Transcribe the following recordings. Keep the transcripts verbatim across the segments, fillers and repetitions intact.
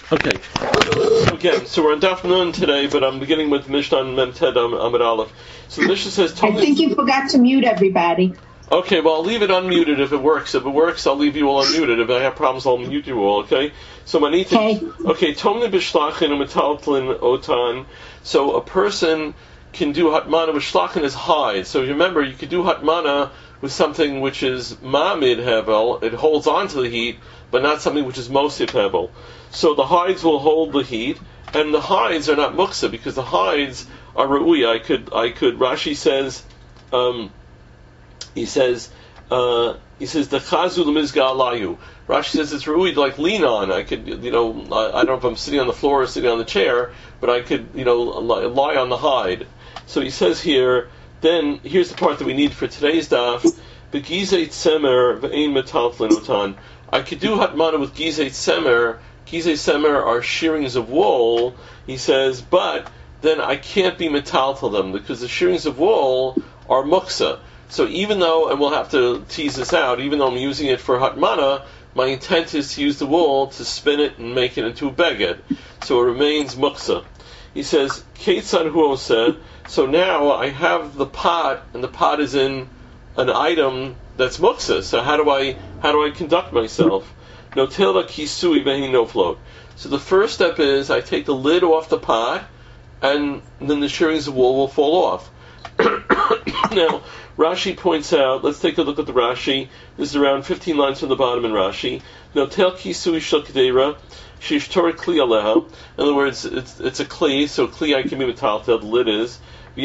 Okay. So again, so we're on Daf Nun today, but I'm beginning with Mishnah on Mem Ted Amud Aleph. So the Mishnah says, I think you forgot to mute everybody. Okay, well, I'll leave it unmuted if it works. If it works, I'll leave you all unmuted. If I have problems, I'll mute you all, okay? So Manita, okay, okay, Tomni B'Shlachin U'Metaltlin Otan. So a person can do Hatmana with Shlachin is hide. So remember, you could do Hatmana with something which is Ma'amid Hevel, it holds on to the heat, but not something which is Mosif Hevel. So the hides will hold the heat, and the hides are not Muksa, because the hides are Ra'uya. I could, I could, Rashi says, um, he says, uh, he says, the Chazu L'Mizga Alayu. Rashi says it's Ra'uya to like lean on. I could, you know, I, I don't know if I'm sitting on the floor or sitting on the chair, but I could, you know, lie on the hide. So he says here, then, here's the part that we need for today's daf. Begizei tzemer v'ein metaltlin otan. I could do hatmana with gizei tzemer. Gizei tzemer are shearings of wool. He says, but then I can't be metaltal them because the shearings of wool are muksa. So even though, and we'll have to tease this out, even though I'm using it for hatmana, my intent is to use the wool to spin it and make it into a beged. So it remains muksa. He says, Ketzad hu oseh. So now I have the pot, and the pot is in an item that's muksa. So how do I how do I conduct myself? No tela kisui vehi no float. So the first step is I take the lid off the pot, and then the shearings of wool will fall off. Now Rashi points out. Let's take a look at the Rashi. This is around fifteen lines from the bottom in Rashi. No tel kisui shel kedera. Shishtor kli aleha. In other words, it's it's a kli, so kli I can be metaltel. The lid is. And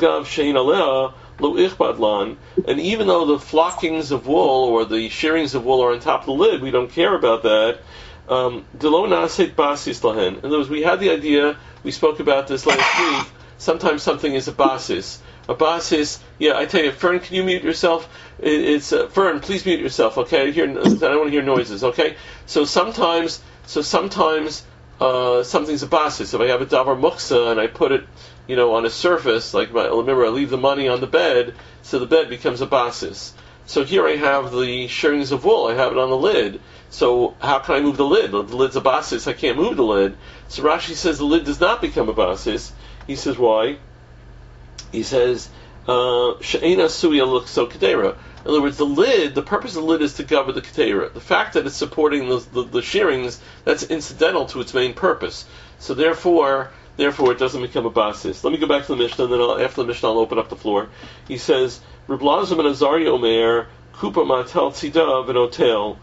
even though the flockings of wool or the shearings of wool are on top of the lid, we don't care about that. Um, in other words, we had the idea, we spoke about this last week, sometimes something is a basis. A basis, yeah, I tell you, Fern, can you mute yourself? It's uh, Fern, please mute yourself, okay? I, hear, I don't want to hear noises, okay? So sometimes, so sometimes uh, something's a basis. If I have a davar muksa and I put it, you know, on a surface, like my, remember, I leave the money on the bed, so the bed becomes a basis. So here I have the shearings of wool, I have it on the lid. So how can I move the lid? The lid's a basis, I can't move the lid. So Rashi says the lid does not become a basis. He says, why? He says, She'ena suya looks so kedera. In other words, the lid, the purpose of the lid is to cover the kedera. The fact that it's supporting the, the, the shearings, that's incidental to its main purpose. So therefore, Therefore, it doesn't become a basis. Let me go back to the Mishnah, and then I'll, after the Mishnah, I'll open up the floor. He says, Reb Lazar ben Azariah Omer, Kupa Matel Tzida V'Notel,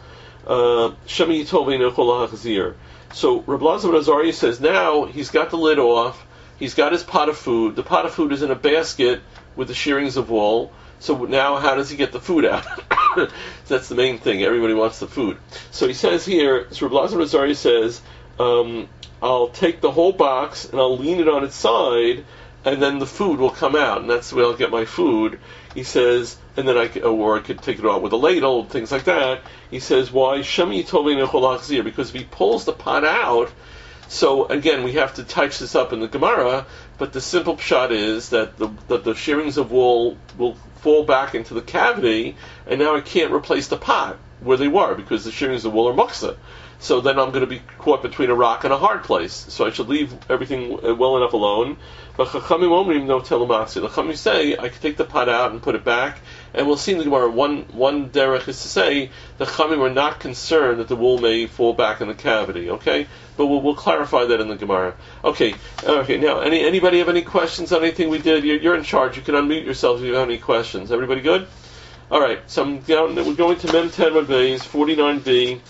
Shemi Yitol V'Nechol HaChazir. So, Reb Lazar ben Azariah says, now he's got the lid off, he's got his pot of food, the pot of food is in a basket with the shearings of wool, so now how does he get the food out? That's the main thing, everybody wants the food. So he says here, so Reb Lazar ben Azariah says, um, I'll take the whole box and I'll lean it on its side, and then the food will come out, and that's the way I'll get my food. He says, and then I could, or I could take it out with a ladle, things like that. He says, why? Shemi Tovei Nechol HaChazir, because if he pulls the pot out, so again, we have to touch this up in the Gemara, but the simple pshat is that the, that the shearings of wool will fall back into the cavity, and now I can't replace the pot where they were, because the shearings of wool are muksa. So then I'm going to be caught between a rock and a hard place. So I should leave everything well enough alone. But Chachamim omrim no telemasi. The Chachamim say I can take the pot out and put it back, and we'll see in the Gemara. One one derech is to say the Chachamim are not concerned that the wool may fall back in the cavity. Okay, but we'll, we'll clarify that in the Gemara. Okay, okay. Now, any anybody have any questions on anything we did? You're, you're in charge. You can unmute yourself if you have any questions. Everybody good? All right. So I'm down. We're going to Mem ten Beis forty-nine b.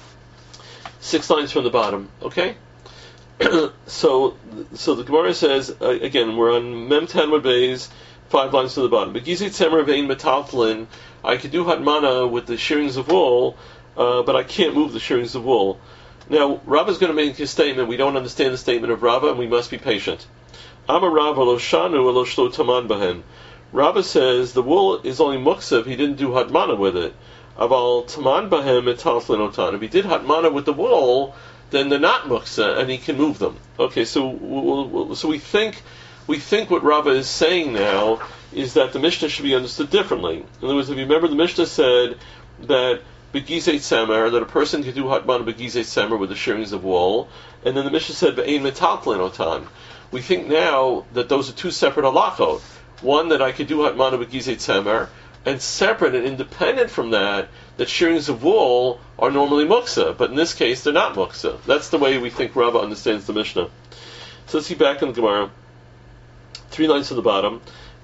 Six lines from the bottom, okay? so, so the Gemara says uh, again. We're on Mem Ten Beis, five lines from the bottom. Begizit Tzemer Vein Metaltlin. I could do Hatmana with the shearings of wool, uh, but I can't move the shearings of wool. Now, Rava is going to make his statement. We don't understand the statement of Rava, and we must be patient. Amar Rava lo shanu lo shlo taman bahen. Rava says the wool is only muksa if he didn't do Hatmana with it. Aval taman bahem metaltlin otan. If he did hatmana with the wool, then they're not muksa, and he can move them. Okay, so we'll, we'll, so we think we think what Rava is saying now is that the Mishnah should be understood differently. In other words, if you remember, the Mishnah said that begizei tzemer, that a person could do hatmana begizei tzemer with the shearings of wool, and then the Mishnah said ve'ein metaltlin otan. We think now that those are two separate halachot. One, that I could do hatmana begizei tzemer, and separate and independent from that, that shearings of wool are normally muksa, but in this case they're not muksa. That's the way we think Rava understands the Mishnah. So let's see back in the Gemara. Three lines to the bottom.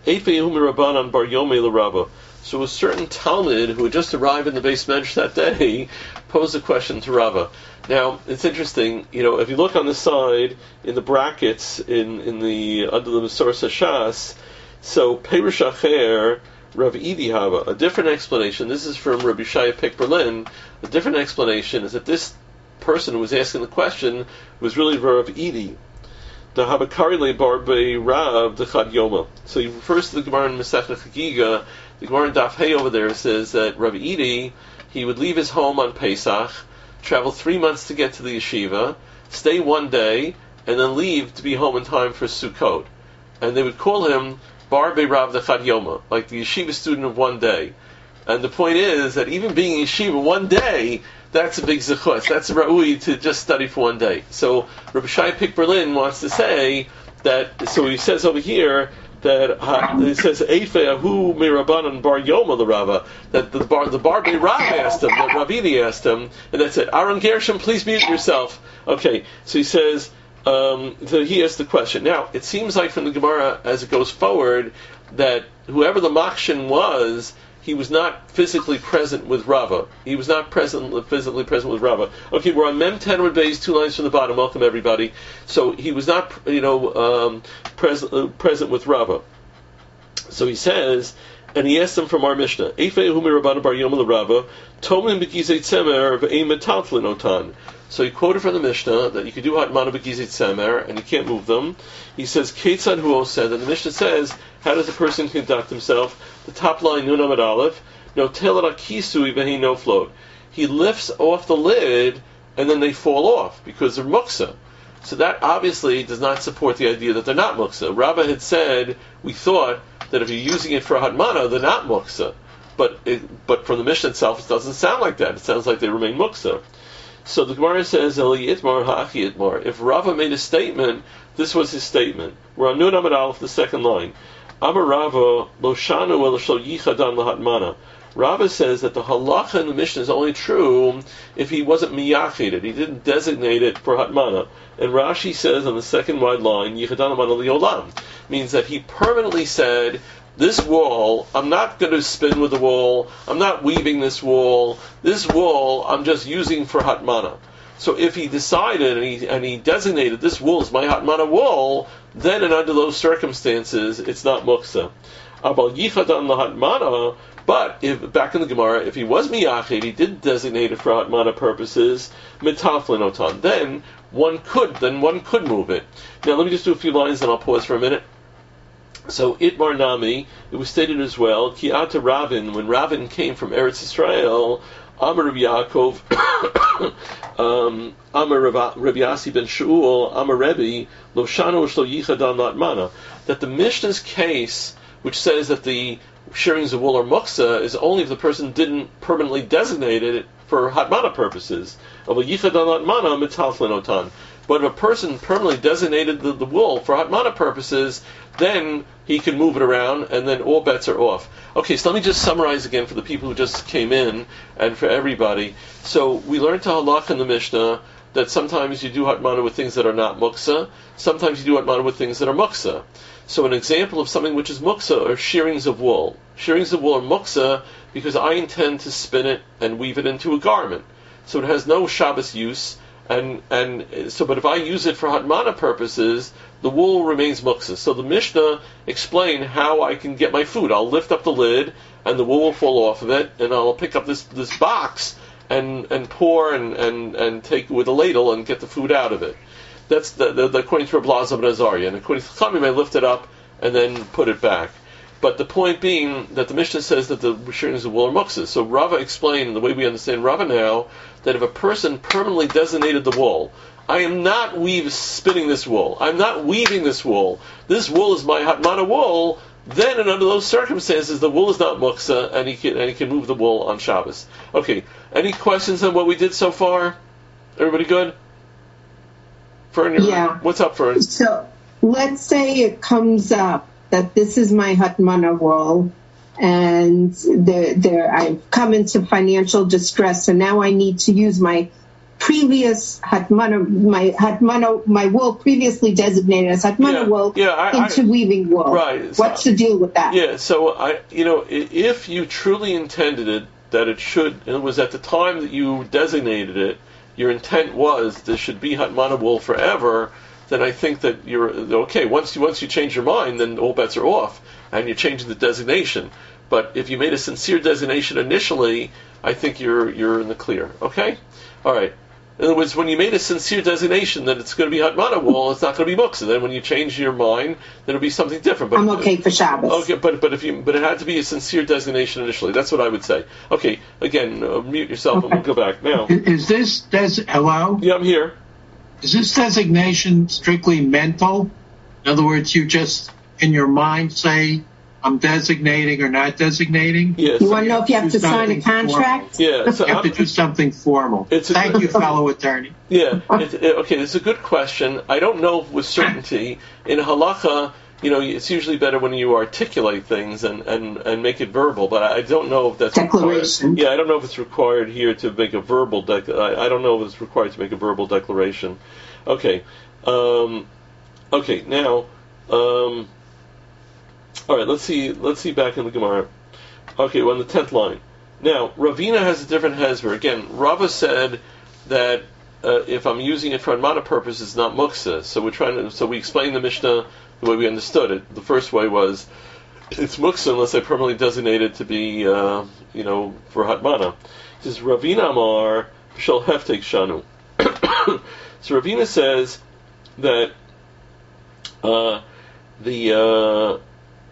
So a certain Talmud who had just arrived in the Beis Medrash that day posed a question to Rava. Now it's interesting, you know, if you look on the side in the brackets in in the under the Masorah Shas, so Perush Acher Rav Idi Hava, a different explanation. This is from Rabbi Shaya Pick Berlin. A different explanation is that this person who was asking the question was really Rav Idi. The Habakari le Barbe Rav the Chad Yoma. So he refers to the Gemara in Masechta Chagiga. The Gemara in Daf Hey over there says that Rav Idi, he would leave his home on Pesach, travel three months to get to the yeshiva, stay one day, and then leave to be home in time for Sukkot. And they would call him Barbe Rav the Chad Yoma, like the yeshiva student of one day. And the point is that even being yeshiva one day, that's a big zechus. That's a ra'ui to just study for one day. So Rabbi Shai Pick Berlin wants to say that, so he says over here, that uh, it says Eife Ahu Mirabanan Bar Yoma the Rava, that the bar the Bar Rav asked him, that Ravidi asked him, and that's it. Aaron Gershom, please mute yourself. Okay, so he says, um, so he asked the question. Now, it seems like from the Gemara as it goes forward that whoever the Makshin was, he was not physically present with Rava. He was not present, physically present with Rava. Okay, we're on Mem ten with Bays, two lines from the bottom. Welcome everybody. So he was not, you know, um, present uh, present with Rava. So he says, and he asked him from our Mishnah, Eifei humi Rabbanu bar Yom Rava, Tomlin b'gizei tzemer v'ein metaltlin otan. So he quoted from the Mishnah that you could do hatmana b'gizei tzemer and you can't move them. He says, Ketzad Huo said, and the Mishnah says, how does a person conduct himself? The top line, Nun Amud Aleph, no telat kisui v'hei no float. He lifts off the lid and then they fall off because they're muksa. So that obviously does not support the idea that they're not muksa. Rabbah had said, we thought that if you're using it for hatmana, they're not muksa. But it, but from the Mishnah itself, it doesn't sound like that. It sounds like they remain muksa. So the Gemara says, Eli Itmar Ha'achi Itmar. If Rava made a statement, this was his statement. We're on Nun Amud Aleph, the second line. Amar Rava lo shanu el shlo yichadan lahatmana. Rava says that the halacha in the Mishnah is only true if he wasn't miyachid, he didn't designate it for hatmana. And Rashi says on the second wide line, yichadan hatmana liolam, means that he permanently said, this wool, I'm not going to spin with the wool, I'm not weaving this wool, this wool I'm just using for hatmana. So if he decided and he, and he designated this wool as my hatmana wool, then and under those circumstances, it's not muksa. Abal yichadan lahatmana, but if back in the Gemara, if he was miyachid, he did designate it for hatmana purposes, mitaflin otan, then one could, then one could move it. Now let me just do a few lines and I'll pause for a minute. So Itmar Nami, it was stated as well, Ki ata Ravin, when Ravin came from Eretz Yisrael, Amar Rabbi Yaakov, um, Amar Rabbi Yasi ben Shaul, Amar Rebbe, Lo Shanu Shlo Yichadan Latmana, that the Mishnah's case, which says that the shearings of wool are muksa, is only if the person didn't permanently designate it for hatmana purposes. But if a person permanently designated the, the wool for hatmana purposes, then he can move it around, and then all bets are off. Okay, so let me just summarize again for the people who just came in, and for everybody. So we learned to halach in the Mishnah that sometimes you do hatmana with things that are not muksa, sometimes you do hatmana with things that are muksa. So an example of something which is muksa are shearings of wool. Shearings of wool are muksa because I intend to spin it and weave it into a garment. So it has no Shabbos use, and and so but if I use it for hatmana purposes, the wool remains muksa. So the Mishnah explained how I can get my food. I'll lift up the lid, and the wool will fall off of it, and I'll pick up this, this box and and pour and, and, and take with a ladle and get the food out of it. That's the, the, the according to Rabbi Elazar ben Azariah, and according to Chachamim, I lift it up and then put it back. But the point being that the Mishnah says that the shearings of wool are muksa. So Rava explained, the way we understand Rava now, that if a person permanently designated the wool, I am not weave spinning this wool, I'm not weaving this wool, this wool is my hatmana wool, then and under those circumstances, the wool is not muksa, and he can and he can move the wool on Shabbos. Okay. Any questions on what we did so far? Everybody good? Fern, yeah. What's up, Fern? So let's say it comes up that this is my Hatmana wool, and there, there I've come into financial distress, so now I need to use my previous Hatmana, my Hatmana, my wool previously designated as Hatmana yeah, wool yeah, I, into I, weaving wool. Right. So, what's the deal with that? Yeah. So I, you know, if you truly intended it that it should, it was at the time that you designated it, your intent was this should be Hatmana wool forever, then I think that you're okay. Once you once you change your mind, then all bets are off, and you're changing the designation. But if you made a sincere designation initially, I think you're you're in the clear. Okay, all right. In other words, when you made a sincere designation that it's going to be Hatmana wool, it's not going to be muksa. Then when you change your mind, then it'll be something different. But I'm okay for Shabbos. Okay, but but if you but it had to be a sincere designation initially. That's what I would say. Okay, again, uh, mute yourself okay. and we'll go back now. Is this des- hello? Yeah, I'm here. Is this designation strictly mental? In other words, you just in your mind say, I'm designating or not designating? Yes. You want to know if you have to sign a contract? Formal. Yeah. So you have I'm, to do something formal. It's a, Thank you, fellow attorney. Yeah. It, it, okay, it's a good question. I don't know with certainty. In halacha, you know, it's usually better when you articulate things and, and, and make it verbal, but I don't know if that's declaration. Required. Yeah, I don't know if it's required here to make a verbal dec- I, I don't know if it's required to make a verbal declaration. Okay. Um, okay, now... Um, All right, let's see. Let's see back in the Gemara. Okay, we're on the tenth line. Now, Ravina has a different hezber. Again, Rava said that uh, if I'm using it for Hatmana purpose, it's not muksa. So we're trying to. So we explained the Mishnah the way we understood it. The first way was it's muksa unless I permanently designate it to be, uh, you know, for Hatmana. It says Ravina Amar Shel Heftek Shanu. So Ravina says that uh, the uh,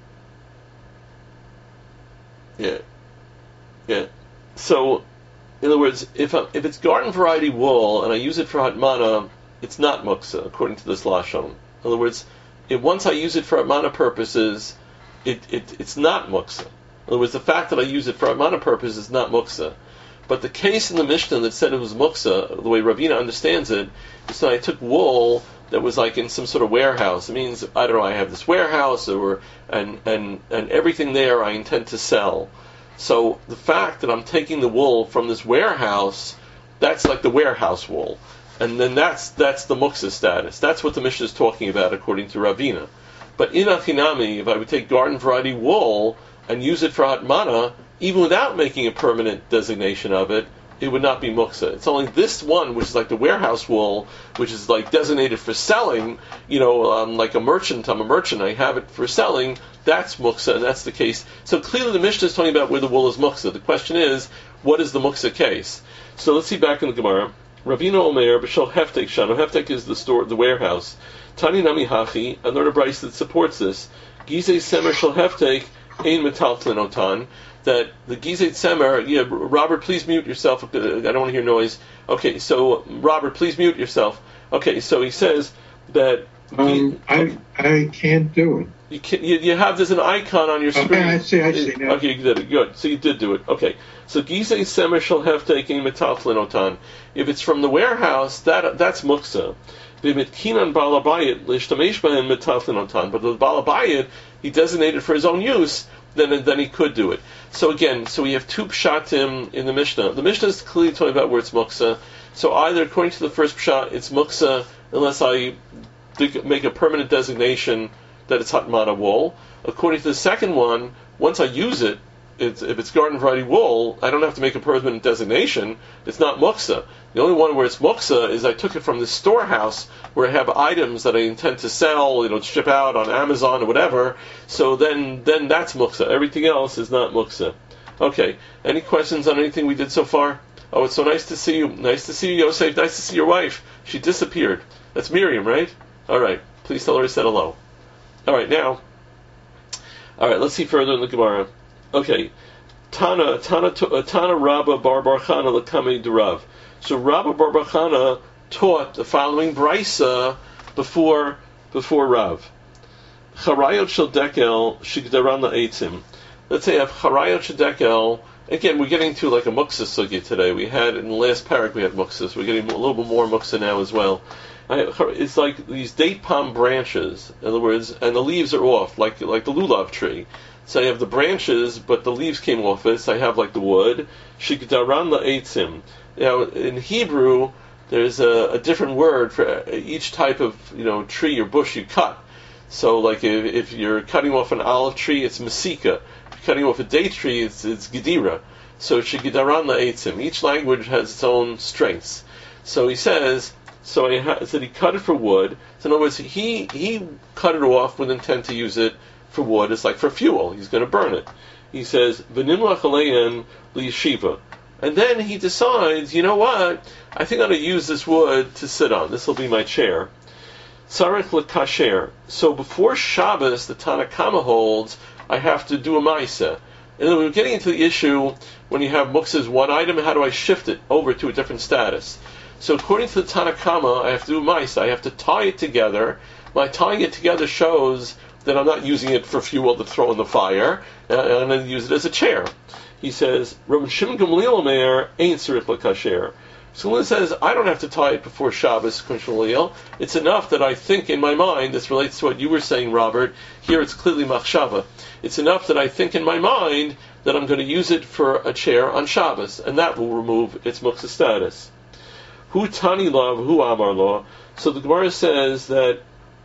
Yeah, yeah. So, in other words, if I, if it's garden variety wool and I use it for Hatmana, it's not muksa according to this lashon. In other words, if once I use it for Hatmana purposes, it, it it's not muksa. In other words, the fact that I use it for Hatmana purposes is not muksa. But the case in the Mishnah that said it was muksa, the way Ravina understands it, is that I took wool that was like in some sort of warehouse. It means, I don't know, I have this warehouse, or and and and everything there I intend to sell. So the fact that I'm taking the wool from this warehouse, that's like the warehouse wool. And then that's that's the muksa status. That's what the Mishnah is talking about according to Ravina. But in Achinami, if I would take garden variety wool and use it for Hatmana, even without making a permanent designation of it, it would not be muksa. It's only this one, which is like the warehouse wool, which is like designated for selling, you know, um, like a merchant, I'm a merchant, I have it for selling, that's muksa, and that's the case. So clearly the Mishnah is talking about where the wool is muksa. The question is, what is the muksa case? So let's see back in the Gemara. Ravina Omer, B'shel Heftek Shano. Heftek is the store, the warehouse. Tani Nami Hachi, another Bryce that supports this. Gizeh Semer Shel Heftek, Ein Metaltlin Otan. That the Gizeh Semer, yeah, Robert, please mute yourself. I don't want to hear noise. Okay, so Robert, please mute yourself. Okay, so he says that um, I I can't do it. You, can, you you have there's an icon on your screen. Okay, I see, I see now. Okay, you did it. Good. So you did do it. Okay. So Gizeh Semer shall have taken metaltlin otan. If it's from the warehouse, that that's muksa. B'mitkinan balabayit l'shtamesh b'hem metaltlin otan. But the balabayit he designated for his own use, then then he could do it. So again, so we have two pshatim in the Mishnah. The Mishnah is clearly talking about where it's muksa. So either according to the first pshat, it's muksa unless I make a permanent designation that it's Hatmana wool. According to the second one, once I use it, it's, if it's garden variety wool, I don't have to make a permanent designation. It's not muksa. The only one where it's muksa is I took it from the storehouse where I have items that I intend to sell, you know, ship out on Amazon or whatever. So then, then that's muksa. Everything else is not muksa. Okay. Any questions on anything we did so far? Oh, it's so nice to see you. Nice to see you, Yosef. Nice to see your wife. She disappeared. That's Miriam, right? All right. Please tell her I said hello. All right, now. All right, let's see further in the Gemara. Okay, Tana Tana Tana Rabba Bar Bar Chana Lekame Derav. So Rabba Bar Bar Chana taught the following brisa before before Rav. Charayot shel dekel shigdaran la'etzim. Let's say I have charayot shel dekel. Again, we're getting to like a muksa sugya today. We had in the last parak we had muksas. We're getting a little bit more muksa now as well. It's like these date palm branches, in other words, and the leaves are off, like like the lulav tree. So I have the branches, but the leaves came off it. So I have like the wood. Shigdaran la'etzim. Now in Hebrew, there's a, a different word for each type of you know tree or bush you cut. So like if, if you're cutting off an olive tree, it's mesika. Cutting off a date tree, it's, it's gedira. So shigidaran la'etzim. Each language has its own strengths. So he says, so he ha- said he cut it for wood. So in other words, he he cut it off with intent to use it for wood. It's like for fuel. He's going to burn it. He says, v'nimlach alein liyeshiva. And then he decides, you know what? I think I'm going to use this wood to sit on. This will be my chair. Tzarech l'kasher. So before Shabbos, the Tanna Kama holds, I have to do a ma'aseh. And then we're getting into the issue, when you have muksas one item, how do I shift it over to a different status? So according to the Tanna Kama, I have to do a ma'aseh. I have to tie it together. My tying it together shows that I'm not using it for fuel to throw in the fire, and I'm going to use it as a chair. He says, Rabbi Shimon Gamliel Omer ain't tzarich l'kasher. So when it says, I don't have to tie it before Shabbos, it's enough that I think in my mind, this relates to what you were saying, Robert, here it's clearly machshava. It's enough that I think in my mind that I'm going to use it for a chair on Shabbos, and that will remove its muksa status. Hu tani lav, hu amar law. So the Gemara says that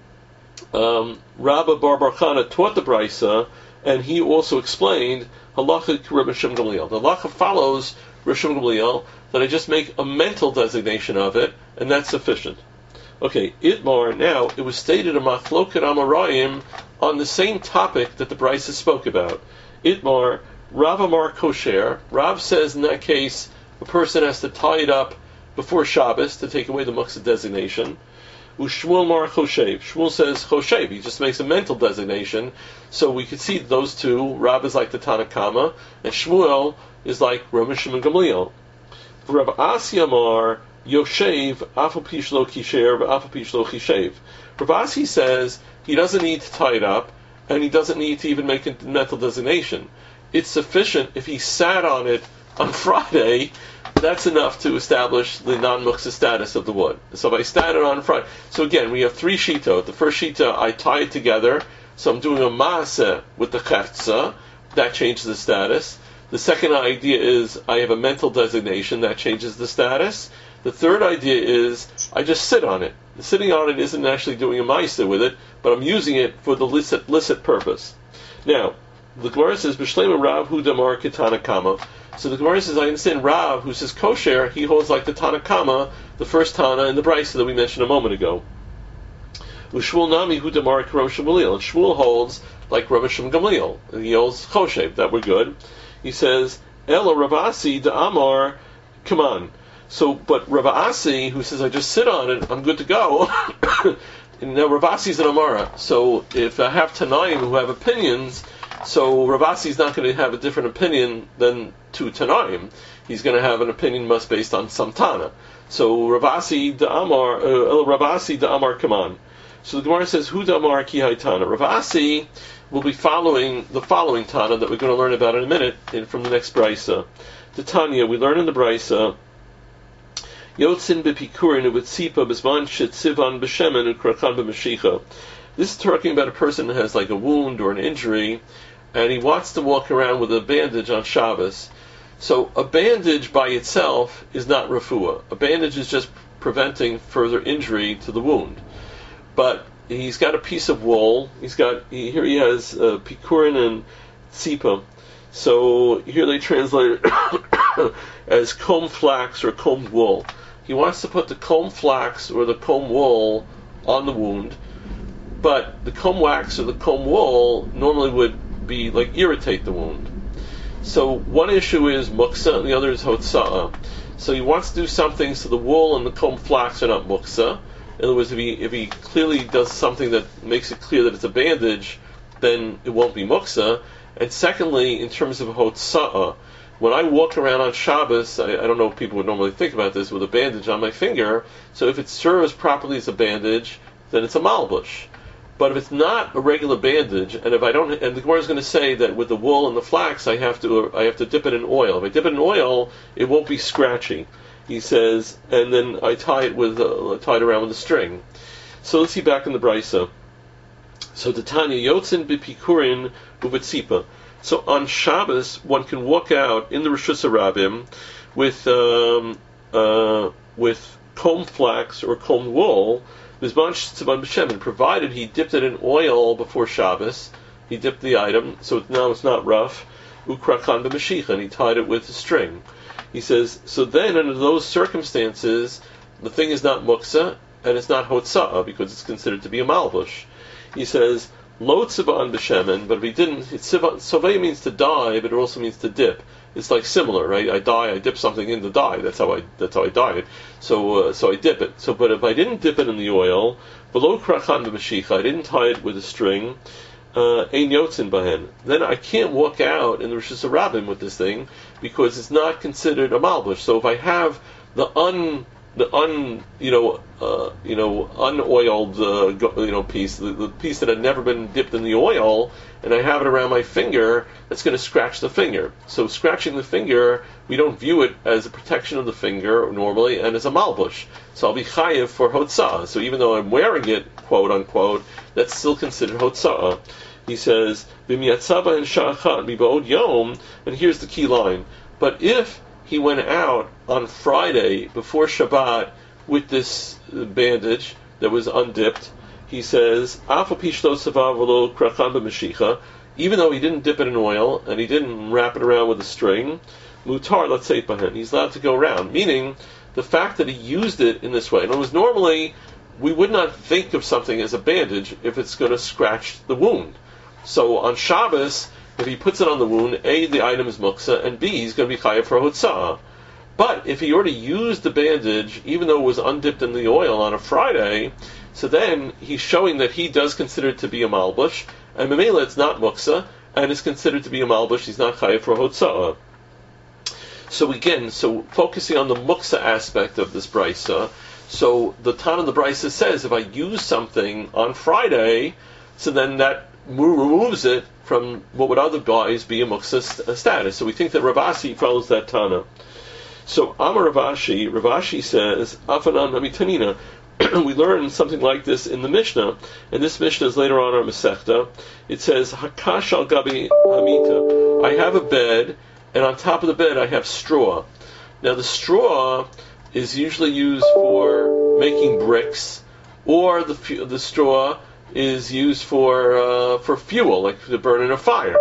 um, Rabba Bar Bar Chana taught the Brisa, and he also explained halacha Rabbi Shimon Gamliel. The halacha follows Rabbi Shimon Gamliel, that I just make a mental designation of it, and that's sufficient. Okay, Itmar, now, it was stated in Machloket Amarayim on the same topic that the Brisa spoke about. Itmar, Rav Amar Kosher, Rav says in that case, a person has to tie it up before Shabbos to take away the muksa designation. Ushmuel Mar Choshev. Shmuel says Choshev, he just makes a mental designation, so we could see those two, Rav is like the Tanna Kama, and Shmuel is like Rabbi Shimon Gamliel. Rav Asi Amar Yoshev Afal Pishlo Kisher Afal Pishlo Chishev. Rav Asi says he doesn't need to tie it up, and he doesn't need to even make a mental designation. It's sufficient if he sat on it on Friday. That's enough to establish the non-muksa status of the wood. So if I sat it on Friday, so again we have three shitot. The first shita I tie it together, so I'm doing a maaseh with the chetza. That changes the status. The second idea is I have a mental designation that changes the status. The third idea is I just sit on it. The sitting on it isn't actually doing a ma'aseh with it, but I'm using it for the licit, licit purpose. Now, the Gemara says, B'shleima Rav Hu Damar Kitana Kama. So the Gemara says, I understand Rav, who says kosher, he holds like the Tanna Kama, the first Tana in the Brisa that we mentioned a moment ago. Ushmuel Nami Hu Damar Rabbi Shimon Gamliel. And Shmuel holds like Rabbi Shimon Gamliel. And he holds kosher, that we're good. He says, Ela Rav Asi da Amar, come on. So, but Rav Asi, who says I just sit on it, I'm good to go. And now Rav Asi's an Amara. So if I have Tanaim who have opinions, so Rav Asi's not going to have a different opinion than two Tanaim. He's going to have an opinion must based on some Tana. So Rav Asi da Amar, uh, Ela Rav Asi da Amar, come on. So the Gemara says, Hu da Amar ki hai Tana. Rav Asi will be following the following Tana that we're going to learn about in a minute in, from the next Brisa. The Tanya, we learn in the Brisa, Yotzin b'pikurin u'b'tzipa b'zman shetzivan b'shemen u'krachan b'mashicha. This is talking about a person who has like a wound or an injury, and he wants to walk around with a bandage on Shabbos. So a bandage by itself is not refuah. A bandage is just preventing further injury to the wound. But he's got a piece of wool. He's got he, here he has uh, pikurin and tzipa. So here they translate it as comb flax or combed wool. He wants to put the comb flax or the comb wool on the wound, but the comb wax or the comb wool normally would be like irritate the wound. So one issue is muksa and the other is hotza'ah. So he wants to do something so the wool and the comb flax are not muksa. In other words, if he if he clearly does something that makes it clear that it's a bandage, then it won't be muksa. And secondly, in terms of hotza'ah, when I walk around on Shabbos, I, I don't know if people would normally think about this, with a bandage on my finger, so if it serves properly as a bandage, then it's a malbush. But if it's not a regular bandage, and if I don't, and the Gemara is going to say that with the wool and the flax, I have to, I have to dip it in oil. If I dip it in oil, it won't be scratchy. He says, and then I tie it with, uh, tie it around with a string. So let's see back in the Brisa. So the Tanya Yotzin b'pikurin u'v'tzipa. So on Shabbos, one can walk out in the Rishus Harabim with um, uh, with comb flax or comb wool, provided he dipped it in oil before Shabbos. He dipped the item, so now it's not rough. Ukrachan b'mashicha, and he tied it with a string. He says, so then under those circumstances, the thing is not muksa, and it's not hotza'ah, because it's considered to be a malbush. He says, lo tziban b'shemen, but if he didn't, sovei means to dye, but it also means to dip. It's like similar, right? I dye, I dip something in the dye. That's how I that's how I dye it. So uh, so I dip it. So, but if I didn't dip it in the oil, below krachan b'mashicha, I didn't tie it with a string, ein yotzin bahen. Then I can't walk out in the Rishus Harabim with this thing because it's not considered a malbush. So if I have the un the un you know uh, you know unoiled uh, go, you know piece, the, the piece that had never been dipped in the oil, and I have it around my finger, that's going to scratch the finger. So scratching the finger, we don't view it as a protection of the finger normally, and as a malbush. So I'll be chayiv for hotza'ah. So even though I'm wearing it, quote unquote, that's still considered hotza'ah. He says, "B'miyatzava and sha'achan b'ba'od yom," and here's the key line. But if he went out on Friday before Shabbat with this bandage that was undipped, he says, even though he didn't dip it in oil and he didn't wrap it around with a string, mutar, let's say, he's allowed to go around. Meaning, the fact that he used it in this way. And it was normally, we would not think of something as a bandage if it's going to scratch the wound. So on Shabbos, if he puts it on the wound, A, the item is muksa, and B, he's going to be chayav for hotza'ah. But if he already used the bandage, even though it was undipped in the oil on a Friday, so then he's showing that he does consider it to be a malbush, and Mamela it's not muksa, and it's considered to be a malbush, he's not chayav for hotza'ah. So again, so focusing on the muksa aspect of this brisa, so the Tan of the brisa says, if I use something on Friday, so then that removes it from what would otherwise be a muksa st- status. So we think that Rav Ashi follows that Tana. So Amar Rav Ashi, Rav Ashi says, Afanan Amitanina. We learn something like this in the Mishnah, and this Mishnah is later on our Masechta. It says, Hakash al Gabi Hamita. I have a bed, and on top of the bed I have straw. Now the straw is usually used for making bricks, or the the straw is used for uh, for fuel, like to burn in a fire.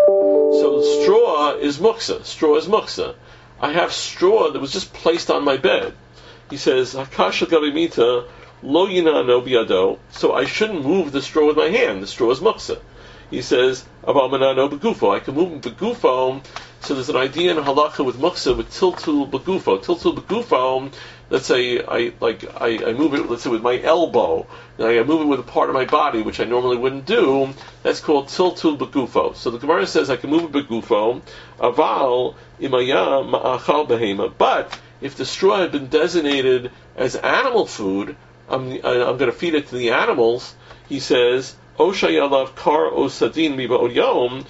So straw is muksa. Straw is muksa. I have straw that was just placed on my bed. He says, Hakash gabi mita lo yinano biyado. So I shouldn't move the straw with my hand. The straw is muksa. He says, Aval manano begufo. I can move begufo. So there's an idea in halacha with muksa with tiltul begufo. Tiltul begufo. Let's say I like I, I move it. Let's say with my elbow. I move it with a part of my body, which I normally wouldn't do. That's called tiltul begufo. So the Gemara says I can move it begufo. Aval imaya ma'achal behema. But if the straw had been designated as animal food, I'm I'm going to feed it to the animals. He says, Oshayalav kar osadin miba'od yom.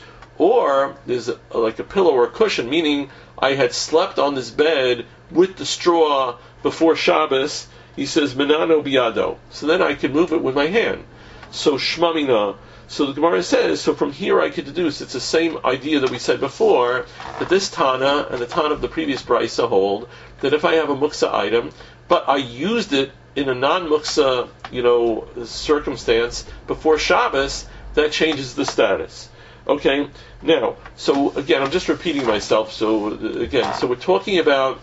Or there's a, like a pillow or a cushion, meaning I had slept on this bed with the straw before Shabbos. He says, Menano biyado. So then I can move it with my hand. So shmamina. So the Gemara says, so from here I could deduce, it's the same idea that we said before, that this Tana and the Tana of the previous Brisa hold, that if I have a muksa item, but I used it in a non-muksa, you know, circumstance before Shabbos, that changes the status. Okay, now, so again, I'm just repeating myself. So again, so we're talking about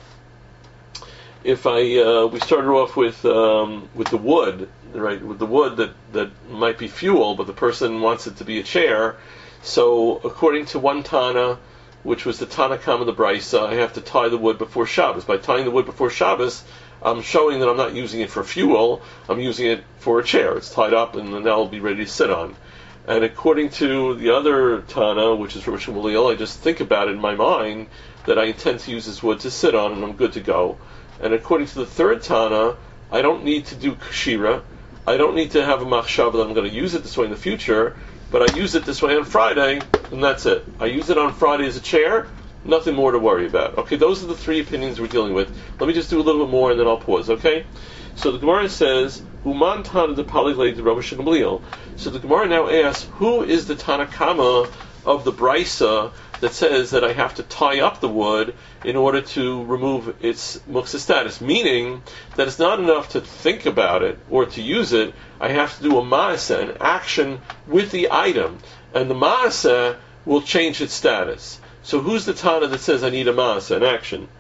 if I uh, we started off with um, with the wood, right? With the wood that that might be fuel, but the person wants it to be a chair. So according to one Tana, which was the Tana Kam of the Brisa, I have to tie the wood before Shabbos. By tying the wood before Shabbos, I'm showing that I'm not using it for fuel. I'm using it for a chair. It's tied up, and then I'll be ready to sit on. And according to the other Tana, which is Rosh Gamaliel, I just think about it in my mind that I intend to use this wood to sit on, and I'm good to go. And according to the third Tana, I don't need to do kshira. I don't need to have a machshava that I'm going to use it this way in the future, but I use it this way on Friday, and that's it. I use it on Friday as a chair, nothing more to worry about. Okay, those are the three opinions we're dealing with. Let me just do a little bit more, and then I'll pause, okay? So the Gemara says, Uman Tana de Paliglei de Rabbi Gamliel. So the Gemara now asks, who is the Tanakama of the Brisa that says that I have to tie up the wood in order to remove its muksa status? Meaning that it's not enough to think about it or to use it. I have to do a maaseh, an action with the item, and the maaseh will change its status. So who's the Tana that says I need a maaseh, an action?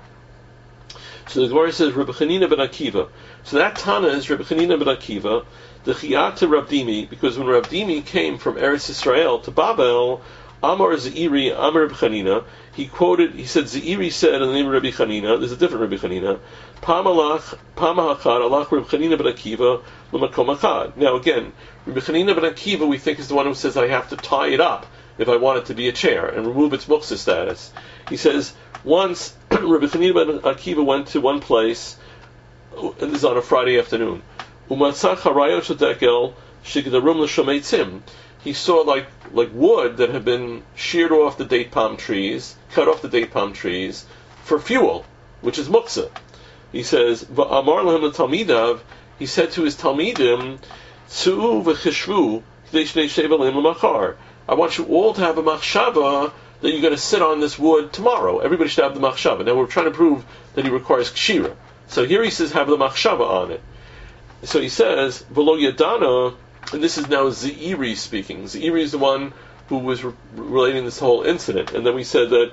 So the Gemara says Rabbi Chanina ben Akiva. So that Tana is Rabbi Chanina ben Akiva, the Chiyat to Rav Dimi, because when Rav Dimi came from Eretz Yisrael to Babel, Amar Zeiri, Amar Rabbi Chanina, he quoted, he said, Zeiri said in the name of Rabbi Chanina, there's a different Rabbi Chanina, Pamalach, Pamahachad, Alach Rabbi Chanina ben Akiva, L'makom Achad. Now again, Rabbi Chanina ben Akiva we think is the one who says I have to tie it up if I want it to be a chair and remove its muksa status. He says, once Rabbi Chanina ben Akiva went to one place, and this is on a Friday afternoon, Umatzach harayot shedekel shigdarum l'shameitzim. He saw like like wood that had been sheared off the date palm trees, cut off the date palm trees for fuel, which is muksa. He says, V'amar lahem l'talmidav, he said to his talmidim, Tzu'u v'chishvu k'dei shnei sheva lehem l'machar. I want you all to have a machshava that you're going to sit on this wood tomorrow. Everybody should have the machshava. Now we're trying to prove that he requires kshira. So here he says, have the machshava on it. So he says, V'lo yadana, and this is now Zeiri speaking. Zeiri is the one who was re- relating this whole incident. And then we said that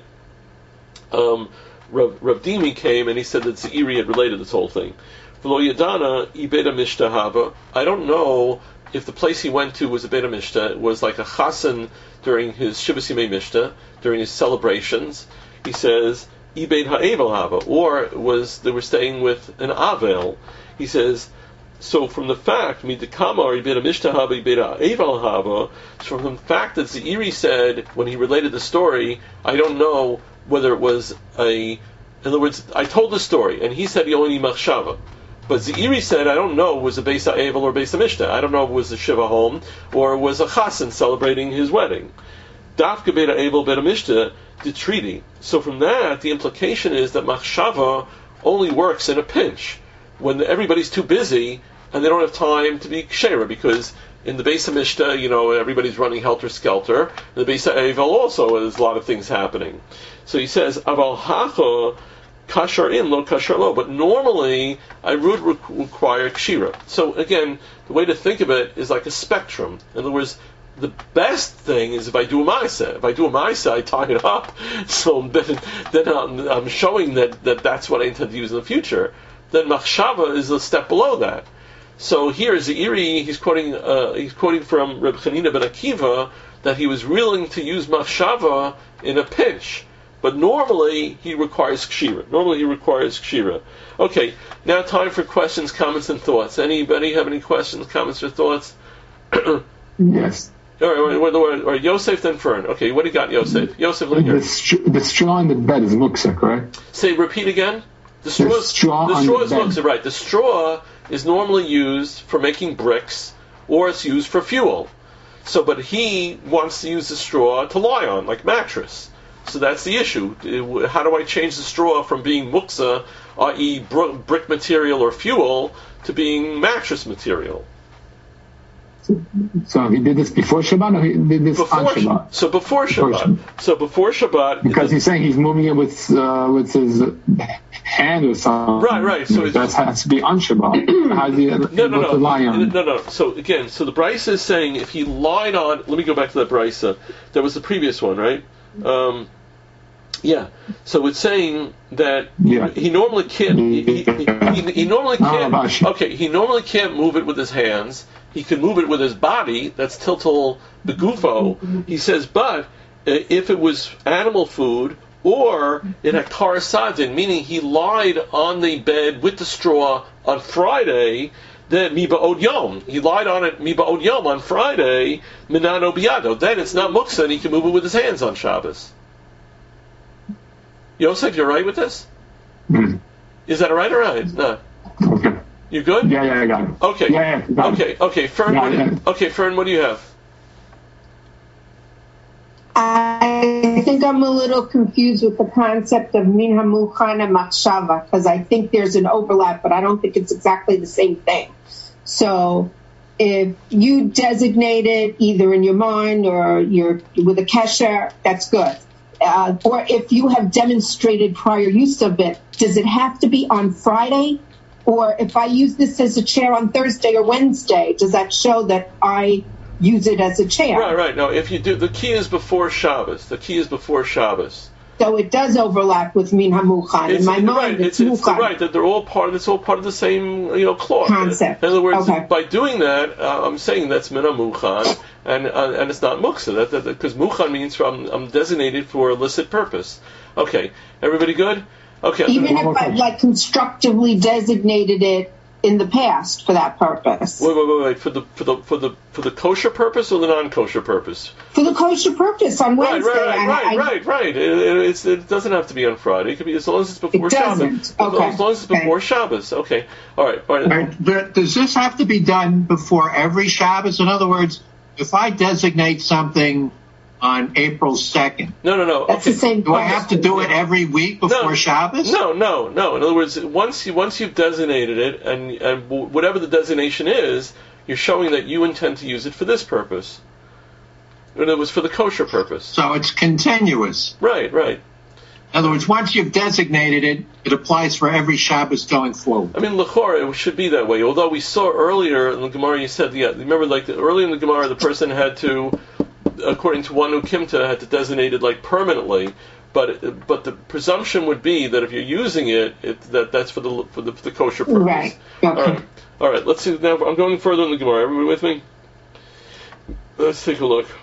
um, Rav, Rav Dimi came and he said that Zeiri had related this whole thing. V'lo yadana ibeda mishtahava. I don't know if the place he went to was a Beit Mishta, was like a chasen during his Shibbos Yimei Mishta, during his celebrations. He says, Ibed ha'evel hava, or was they were staying with an avel. He says, so from the fact, midikama ibed mishta hava ibed ha'evel hava, so from the fact that Zeiri said when he related the story, I don't know whether it was a, in other words, I told the story and he said he only need machshava. But Zeiri said, I don't know, was a Beis HaEvel or Beis HaMishta. I don't know if it was a Shiva home or it was a Chasen celebrating his wedding. Dafka Beit HaEvel, Beit HaMishta, the treaty. So from that, the implication is that Machshava only works in a pinch, when everybody's too busy and they don't have time to be Kshera, because in the Beis HaMishta, you know, everybody's running helter-skelter. In the Beis HaEvel also, there's a lot of things happening. So he says, Aval Hacha, Kashar in, lo kashar lo. But normally, I would re- require kshira. So again, the way to think of it is like a spectrum. In other words, the best thing is if I do a ma'aseh. If I do a ma'aseh, I tie it up. So then, then I'm, I'm showing that, that that's what I intend to use in the future. Then machshava is a step below that. So here, Zeiri, he's quoting, uh, he's quoting from Reb Chanina ben Akiva that he was willing to use machshava in a pinch. But normally, he requires kshira. Normally, he requires kshira. Okay, now time for questions, comments, and thoughts. Anybody have any questions, comments, or thoughts? Yes. All right, all right, all right, Yosef, then Fern. Okay, what do you got, Yosef? Yosef, let me hear. The, str- the straw on the bed is muksa, correct? Say, repeat again. The straw, the straw, the straw on is the bed. muksa, right. The straw is normally used for making bricks, or it's used for fuel. So, but he wants to use the straw to lie on, like mattress. So that's the issue. How do I change the straw from being muksa, that is brick material or fuel, to being mattress material? So he did this before Shabbat, or he did this before, on Shabbat? So before Shabbat. Before Shabbat. So before Shabbat. Because he's saying he's moving it with uh, with his hand or something. Right, right. So that has to be on Shabbat. How do you no, no, no. to lie on? No, no. So again, so the Brisa is saying if he lied on. Let me go back to that Brisa. That was the previous one, right? Um, yeah. So it's saying that yeah. he normally can't. He, he, he, he normally can't. Okay, he normally can't move it with his hands. He can move it with his body. That's tiltal begufo. He says, but if it was animal food or in a karasadin, meaning he lied on the bed with the straw on Friday, then miba od yom. He lied on it miba od yom on Friday, minano biado. Then it's not muksa, and he can move it with his hands on Shabbos. Yosef, you're right with this? Mm. Is that right or right? No. Okay. You good? Yeah, yeah, I got it. Okay. Yeah, yeah, got okay, it. okay. Fern, Got what do it. you, okay, Fern, what do you have? I think I'm a little confused with the concept of min hamuchan and machshava, because I think there's an overlap, but I don't think it's exactly the same thing. So if you designate it either in your mind or you're with a kesher, that's good. Uh, or if you have demonstrated prior use of it, does it have to be on Friday? Or if I use this as a chair on Thursday or Wednesday, does that show that I use it as a chair? Right, right. No, if you do, the key is before Shabbos. The key is before Shabbos. So it does overlap with min hamuchan. In my mind, right. it's, it's, it's muchan. right that they're all part. It's all part of the same, you know, cloth. Concept. In other words, Okay. by doing that, uh, I'm saying that's min hamuchan, and uh, and it's not muksa. That because muchan means I'm, I'm designated for illicit purpose. Okay, everybody good? Okay. Even if I like constructively designated it in the past for that purpose. Wait, wait, wait, wait. For the for the for the for the kosher purpose or the non-kosher purpose? For the kosher purpose on Right, Wednesday. right, right, and right, I, right, right. It, it, it's, it doesn't have to be on Friday. It could be as long as it's before It doesn't. Shabbos. Okay. As long as it's before Okay. Shabbos. Okay. All right. All right. All right, but does this have to be done before every Shabbos? In other words, if I designate something on April second, No, no, no. That's okay. the same do I have to do it every week before No, Shabbos? No, no, no. In other words, once you once you've designated it, and and w- whatever the designation is, you're showing that you intend to use it for this purpose. And it was for the kosher purpose. So it's continuous. Right, right. In other words, once you've designated it, it applies for every Shabbos going forward. I mean, l'chora, it should be that way. Although we saw earlier in the Gemara, you said, yeah, remember, like the, earlier in the Gemara, the person had to, according to one ukimta, had to designate it like permanently. But but the presumption would be that if you're using it, it that that's for the for the, for the kosher purpose. Right. Okay. All right. All right. Let's see. Now I'm going further in the Gemara. Everybody with me? Let's take a look.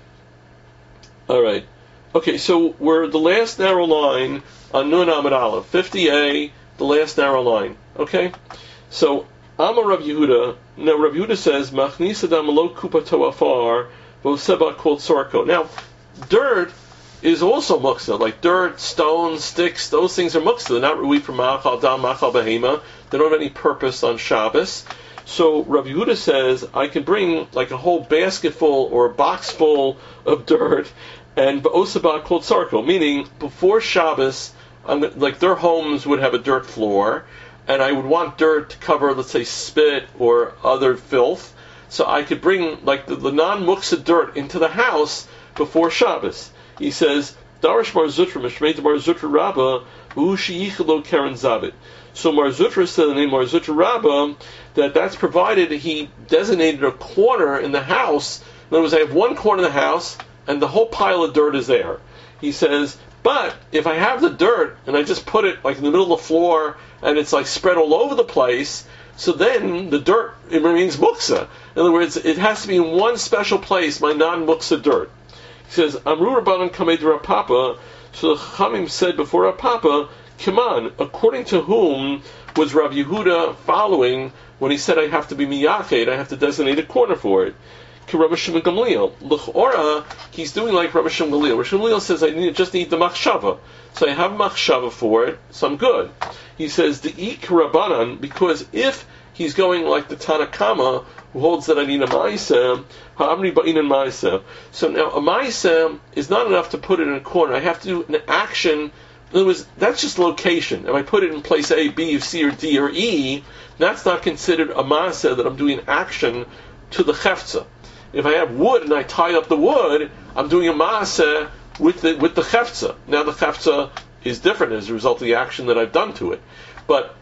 All right. Okay. So we're the last narrow line on Nun Amid Aleph, fifty A, the last narrow line. Okay. So Amar Rav Yehuda. Now Rav Yehuda says Machnis Adam lo kupato afar v'oseba kol tzorko. Now dirt is also muksa, like dirt, stones, sticks, those things are muksa. They're not ru'i for ma'achal dam, ma'achal behema. They don't have any purpose on Shabbos. So Rav Yehuda says, I can bring like a whole basket full or a box full of dirt, and ba'osaba kol tzarko, meaning before Shabbos, I'm, like their homes would have a dirt floor, and I would want dirt to cover, let's say, spit or other filth. So I could bring like the, the non-muksa dirt into the house before Shabbos. He says, Darish Mar Zutra, Mishmeit Mar Zutra Rabba, Hu Shi'ichelo Karen Zabit. So Mar Zutra said the name Mar Zutra Rabba, that that's provided he designated a corner in the house. In other words, I have one corner of the house, and the whole pile of dirt is there. He says, but if I have the dirt, and I just put it like in the middle of the floor, and it's like spread all over the place, so then the dirt, it remains muksa. In other words, it has to be in one special place, my non-muksa dirt. He says, Amru Rabbanan Kamed Rav Papa. So the Chachamim said before Rav Papa, Kiman, according to whom was Rav Yehuda following when he said I have to be miyached, I have to designate a corner for it? Ki Rabbi Shimon Gamliel. L'chora, he's doing like Rabbi Shimon Gamliel. Rabbi Shimon Gamliel says I need, just need the machshava. So I have machshava for it, so I'm good. He says, the ik Rabbanan, because if he's going like the Tanakama, who holds that I need a ma'aseh, ha'amri ba'in and ma'aseh. So now a ma'aseh is not enough to put it in a corner. I have to do an action. In other words, that's just location. If I put it in place A, B, C, or D, or E, that's not considered a ma'aseh that I'm doing an action to the chefza. If I have wood and I tie up the wood, I'm doing a ma'aseh with the with the chefza. Now the chefza is different as a result of the action that I've done to it. But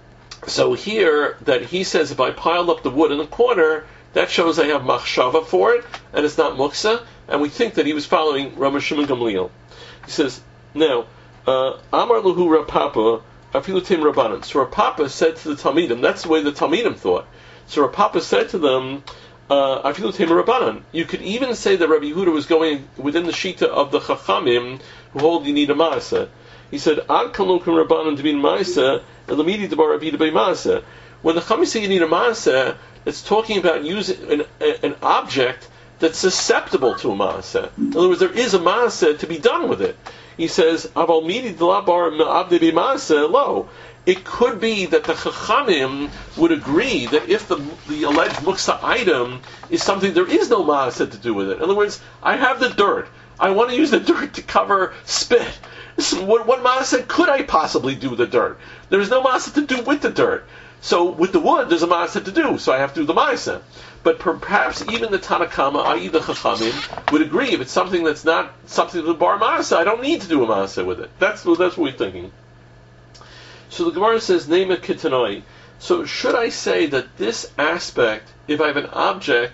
so here, that he says if I pile up the wood in the corner, that shows I have machshava for it, and it's not muksa, and we think that he was following Rabbi Shimon Gamliel. He says, now, uh, Amar Luhu Rav Papa, Afilu Tim Rabbanan. So Rav Papa said to the Talmidim, that's the way the Talmidim thought. So Rav Papa said to them, Afilu Tim Rabbanan. You could even say that Rabbi Yehuda was going within the shita of the Chachamim, who hold you need a ma'aseh. He said, Ad Kalokim Rabbanan to be ma'aseh, Elamidi Debar Rabbi Debei ma'aseh. When the Chachamim say you need a ma'aseh, it's talking about using an, an object that's susceptible to a ma'aseh. In other words, there is a ma'aseh to be done with it. He says, Aval midi delabar me'abde b'ma'aseh lo. it could be that the Chachamim would agree that if the, the alleged muksa item is something there is no maaseh to do with it. In other words, I have the dirt. I want to use the dirt to cover spit. So what, what maaseh could I possibly do with the dirt? There is no maaseh to do with the dirt. So with the wood, there's a maaseh to do, so I have to do the maaseh. But perhaps even the Tanakama, that is the Chachamim, would agree if it's something that's not something to the bar maaseh, I don't need to do a maaseh with it. That's, that's what we're thinking. So the Gemara says, Nema Kitanoi. So should I say that this aspect, if I have an object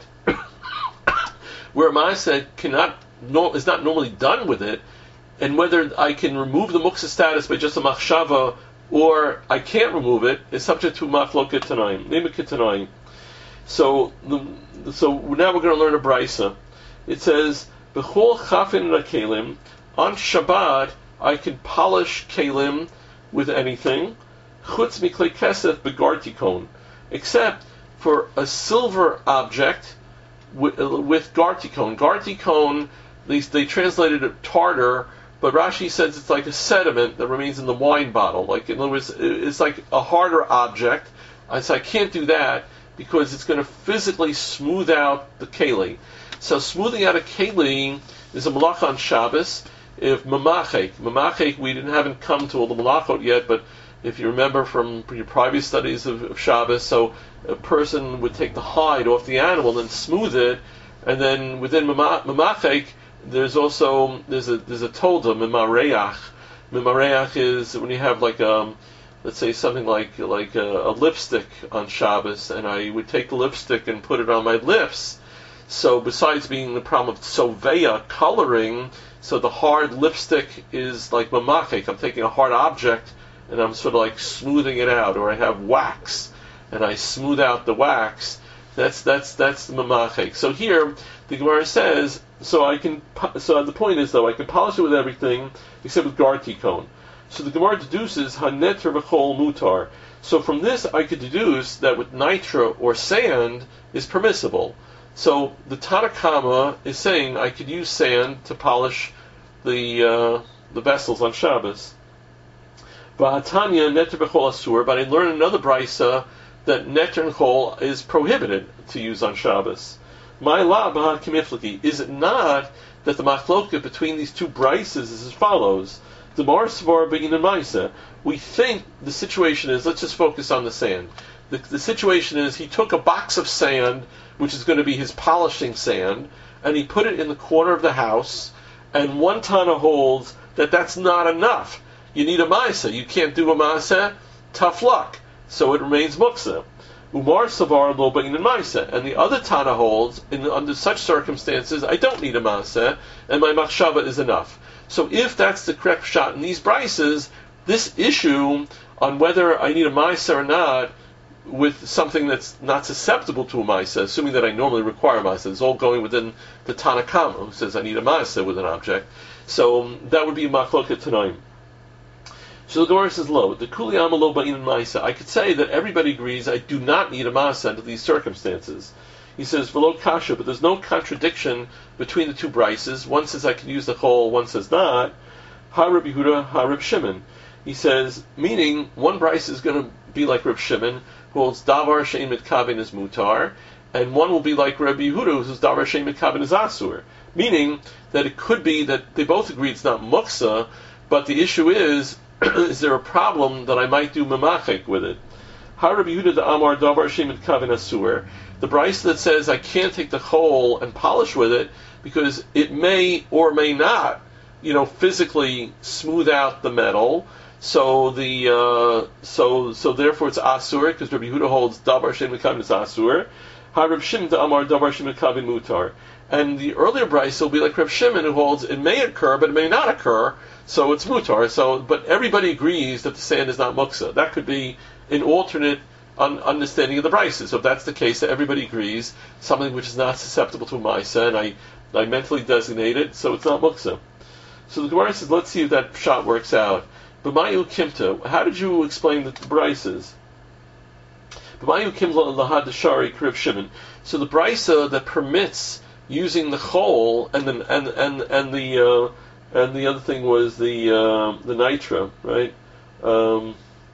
where a maaseh cannot, no, is not normally done with it, and whether I can remove the muksa status by just a machshava, or I can't remove it, is subject to machloket tanoim. Nema Kitanoi. So, the, so now we're going to learn a brisa. It says, B'chol chafin rakelim, on Shabbat, I can polish kelim with anything, chutz miklei kesef begartikon, except for a silver object with, uh, with gartikon. Gartikon, they, they translated it tartar, but Rashi says it's like a sediment that remains in the wine bottle. Like, in other words, it's like a harder object. So I can't do that because it's going to physically smooth out the keli. So smoothing out a keli is a malacha on Shabbos. If mamachek, mamachek, we didn't haven't come to all the malachot yet, but if you remember from your previous studies of, of Shabbos, so a person would take the hide off the animal and smooth it, and then within mamachek, there's also there's a there's a tolda mimareach. Mimareach is when you have like um let's say something like like a, a lipstick on Shabbos, and I would take the lipstick and put it on my lips. So besides being the problem of soveya, coloring, so the hard lipstick is like mamachek. I'm taking a hard object and I'm sort of like smoothing it out. Or I have wax and I smooth out the wax. That's that's that's the mamachek. So here the Gemara says, so I can. So the point is though, I can polish it with everything except with gartikon. So the Gemara deduces haneter v'chol mutar. So from this I could deduce that with nitra or sand is permissible. So the Tanakama is saying I could use sand to polish the uh, the vessels on Shabbos. V'hatanya neter b'chol asur, but I learned another brisa that neter and chol is prohibited to use on Shabbos. My la b'ha kimifliki. Is it not that the machloket between these two brises is as follows? The mar svar bein and ma'isa. We think the situation is, let's just focus on the sand. The, the situation is he took a box of sand, which is going to be his polishing sand, and he put it in the corner of the house, and one Tana holds that that's not enough. You need a ma'isa. You can't do a ma'isa, tough luck. So it remains muksa. Umar savar lo ba'in and ma'isa. And the other Tana holds, in, under such circumstances, I don't need a ma'isa, and my machshava is enough. So if that's the correct shot in these brises, this issue on whether I need a ma'isa or not, with something that's not susceptible to a ma'isa, assuming that I normally require a ma'isa, it's all going within the Tanakama, who says I need a ma'isa with an object. So um, that would be machloket tanoim. So the Gemara says, lo, the kuli ama lo ba'in ma'isa. I could say that everybody agrees I do not need a ma'isa under these circumstances. He says, v'lo kasha, but there's no contradiction between the two brises. One says I can use the chol, one says not. Ha Reb Yehuda, ha Reb Shimon. He says, meaning, one brise is going to be like Reb Shimon, who holds davar she'en mitkaven is mutar, and one will be like Reb Yehuda, who's davar she'en mitkaven is asur. Meaning that it could be that they both agree it's not muksa, but the issue is, is there a problem that I might do memachek with it? Ha Reb Yehuda the amar davar she'en mitkaven asur. The brise that says I can't take the chol and polish with it because it may or may not, you know, physically smooth out the metal. So the uh, so so therefore it's asur because Rabbi Yehuda holds davar she'en mitkaven is asur. Ha Reb Shimon the amar davar she'en mitkaven mutar. And the earlier brise will be like Reb Shimon, who holds it may occur but it may not occur, so it's mutar. So but everybody agrees that the sand is not muksa. That could be an alternate un- understanding of the brises. So if that's the case, that everybody agrees something which is not susceptible to a ma'isa, and I I mentally designate it, so it's not muksa. So the Gemara says, let's see if that shot works out. B'mayu kimta, how did you explain the brises? B'mayu kimta lahad shari kriv shimon. So the brisa that permits using the chol and the and and and the uh, and the other thing was the uh, the nitra, right? Um,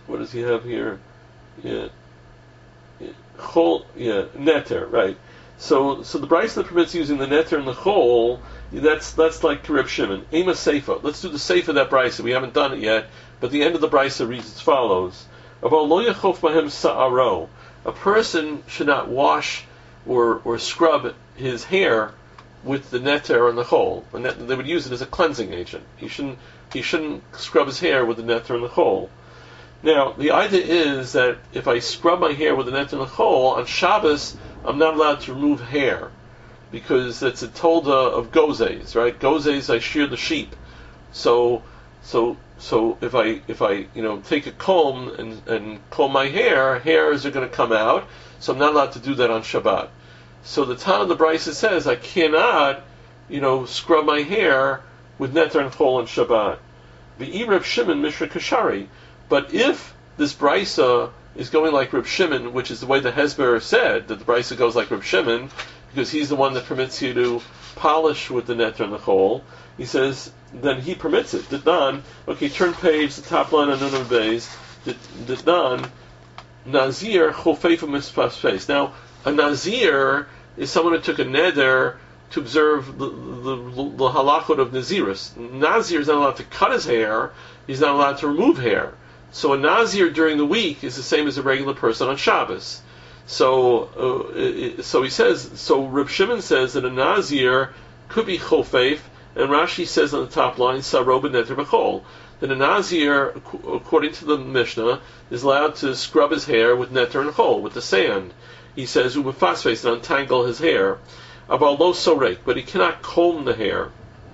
what does he have here? Yeah, yeah, chol, yeah, neter, right? So, so the brisa that permits using the neter and the chol, that's that's like Reb Shimon. Ema seifa. Let's do the seifa of that brisa. We haven't done it yet, but the end of the brisa reads as follows: Aval lo yachof bahem sa'aro. A person should not wash or or scrub his hair with the neter and the chol. And that, they would use it as a cleansing agent. He shouldn't he shouldn't scrub his hair with the neter and the chol. Now, the idea is that if I scrub my hair with the neter and the chol on Shabbos, I'm not allowed to remove hair, because it's a tolda of gozes, right? Gozes, I shear the sheep. So, so, so if I, if I, you know, take a comb and, and comb my hair, hairs are going to come out. So I'm not allowed to do that on Shabbat. So the Tana of the Brisa says I cannot, you know, scrub my hair with neter and chol on Shabbat. The Reb Shimon Mishra Kashari. But if this Brisa is going like Reb Shimon, which is the way the Hezber said, that the Brisa goes like Reb Shimon, because he's the one that permits you to polish with the neter and the chol, he says, then he permits it. Ditnan, okay, turn page, the top line on Nunam Beis, Ditnan, Nazir chofefa mispasfes. Now, a Nazir is someone who took a neder to observe the, the, the halachot of Nazirus. Nazir is not allowed to cut his hair, he's not allowed to remove hair. So a Nazir during the week is the same as a regular person on Shabbos. So, uh, so he says. So Reb Shimon says that a Nazir could be chofeif, and Rashi says on the top line, "Sarob neter b'chol." That a Nazir, according to the Mishnah, is allowed to scrub his hair with neter and chol, with the sand. He says ubefasfes, and untangle his hair. Aval lo sorek, but he cannot comb the hair.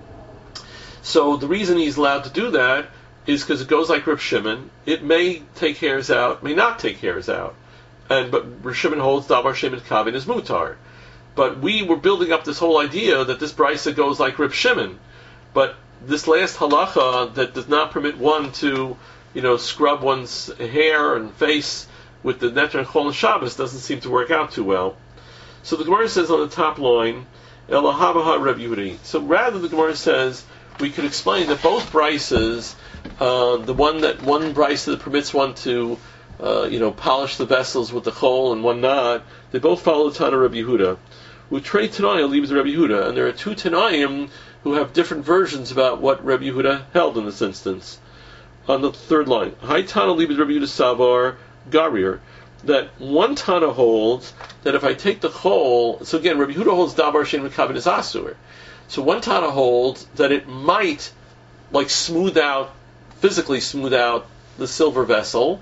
So the reason he's allowed to do that is because it goes like Reb Shimon. It may take hairs out, may not take hairs out. And but Reb Shimon holds davar shemin kavin is mutar. But we were building up this whole idea that this brisa goes like Reb Shimon. But this last halacha that does not permit one to, you know, scrub one's hair and face with the neter and chol on Shabbos doesn't seem to work out too well. So the Gemara says on the top line, Elahabaha Reb Yehudi. So rather the Gemara says we could explain that both brises, uh, the one that one brisa that permits one to, uh, you know, polish the vessels with the chol and one not, they both follow the Tana Reb Yehuda. Utrei Tanaya leaves Reb Yehuda, and there are two Tanaim who have different versions about what Reb Yehuda held in this instance. On the third line, Hai Tana leaves Reb Yehuda Savar Garir, that one Tana holds that if I take the chol, so again, Reb Yehuda holds davar shein mekabin is asur. So one Tana holds that it might, like, smooth out, physically smooth out the silver vessel.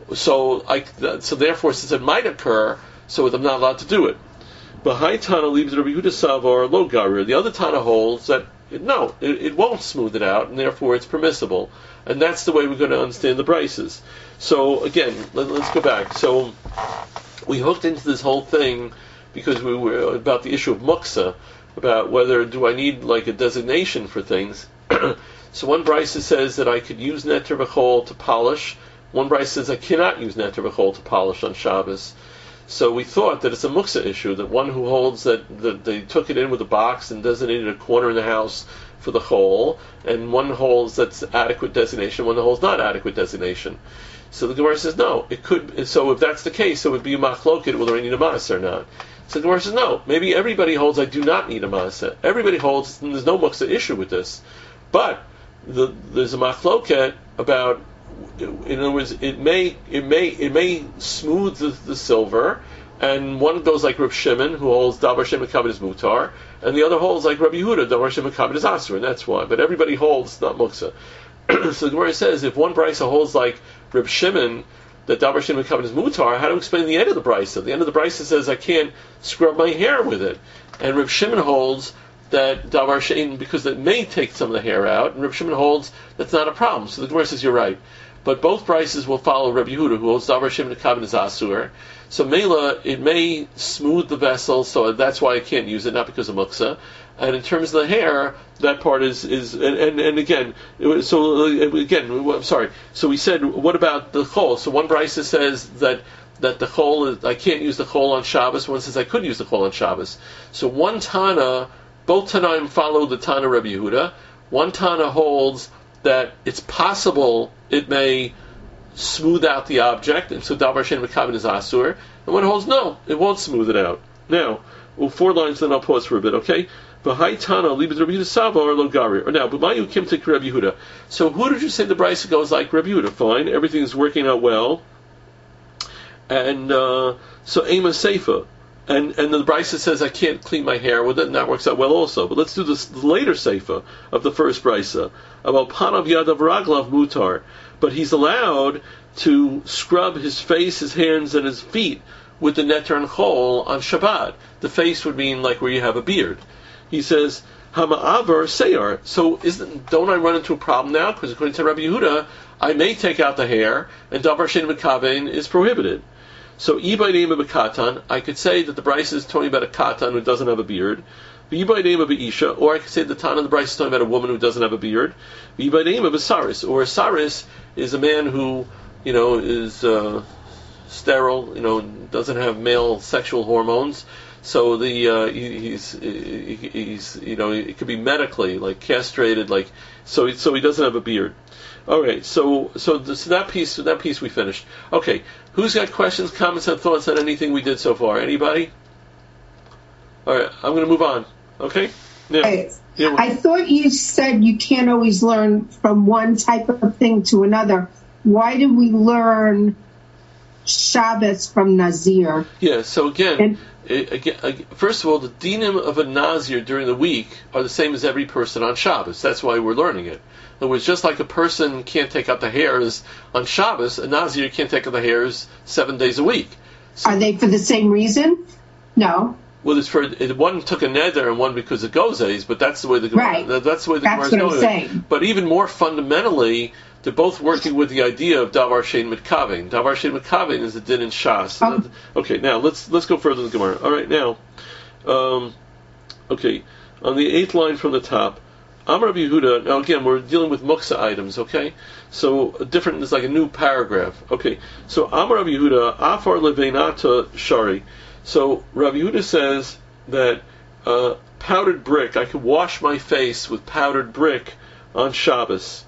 So, I, so therefore, since it might occur, so I'm not allowed to do it. But Hai Tana leaves Rabbi Yehuda Savar lo garir. The other Tana holds that it, no, it, it won't smooth it out, and therefore it's permissible. And that's the way we're going to understand the brises. So again, let, let's go back. So we hooked into this whole thing because we were about the issue of muksa, about whether do I need like a designation for things. So one brisa says that I could use neter v'chol to polish. One brisa says I cannot use neter v'chol to polish on Shabbos. So we thought that it's a muksa issue, that one who holds that, that they took it in with a box and designated a corner in the house for the chol, and one holds that's adequate designation, one holds not adequate designation. So the Gemara says no, it could. So if that's the case, it would be a machloket whether I need a maaseh or not. So the Gemara says no, maybe everybody holds I do not need a maaseh. Everybody holds there's no muksa issue with this, but the, there's a machloket about. In other words, it may it may it may smooth the, the silver, and one goes like Reb Shimon, who holds davar shein mekabed is mutar, and the other holds like Reb Yehuda, davar shein mekabed is asur, and that's why. But everybody holds not muksa. So the Gemara says if one brisa holds like Reb Shimon that davar shein mekabed is mutar, how to explain the end of the brisa? The end of the brisa says I can't scrub my hair with it, and Reb Shimon holds that davar shein because it may take some of the hair out, and Reb Shimon holds that's not a problem. So the Gemara says you're right. But both brises will follow Reb Yehuda, who holds davar shein mekabed is asur. So Mela, it may smooth the vessel, so that's why I can't use it, not because of muksa. And in terms of the hair, that part is is and and, and again, so again, I'm sorry. So we said, what about the chol? So one brisa says that that the chol is, I can't use the chol on Shabbos. One says I could use the chol on Shabbos. So one Tana, both Tanaim follow the Tana Reb Yehuda. One Tana holds that it's possible it may smooth out the object, and so davar shein mekaven is asur, and one holds no, it won't smooth it out. Now, well, four lines, then I'll pause for a bit, okay? V'haitana libid Rabbi Yehuda Sava or Logari. Or now, b'mayu kimtik Rabbi Yehuda. So who did you say the brisa goes like Rabbi Yehuda? Fine, everything is working out well. And uh, so Ema Seifa. And and the brisa says I can't clean my hair with it, and that works out well also. But let's do this the later Seifa of the first brisa about Panav Yadav Raglav Mutar. But he's allowed to scrub his face, his hands, and his feet with the neter and chol on Shabbat. The face would mean like where you have a beard. He says, Hama'avar Seyar. So isn't, don't I run into a problem now? Because according to Rabbi Yehuda, I may take out the hair, and davar shein mekaven is prohibited. So, Ibai name of a katan, I could say that the Bryce is talking about a katan who doesn't have a beard. Ibai name of a isha, or I could say the Tana of the Bryce is talking about a woman who doesn't have a beard. Ibai name of a saris, or a saris is a man who, you know, is uh, sterile, you know, doesn't have male sexual hormones. So the uh, he, he's he, he's you know it could be medically like castrated, like so he, so he doesn't have a beard. All right, so so, this, that piece that piece we finished. Okay, who's got questions, comments, and thoughts on anything we did so far? Anybody? All right, I'm going to move on. Okay. Yeah. I, yeah. I thought you said you can't always learn from one type of thing to another. Why did we learn Shabbos from Nazir? Yeah. So again. And, Again, first of all, the dinim of a Nazir during the week are the same as every person on Shabbos. That's why we're learning it. In other words, just like a person can't take out the hairs on Shabbos, a Nazir can't take out the hairs seven days a week. So, are they for the same reason? No. Well, it's for one took a neder and one because of gozes, but that's the way the right. that's the way the Gemara is going. Saying. But even more fundamentally, they're both working with the idea of davar shein mitkaven. Davar shein mitkaven is a din in Shas. Oh. Okay, now let's let's go further in the Gemara. All right, now, um, okay, on the eighth line from the top, Amar Rabbi Yehuda. Now again, we're dealing with muksa items. Okay, so a different. It's like a new paragraph. Okay, so Amar Rabbi Yehuda, afar leveinata shari. So Rabbi Yehuda says that uh, powdered brick. I could wash my face with powdered brick on Shabbos.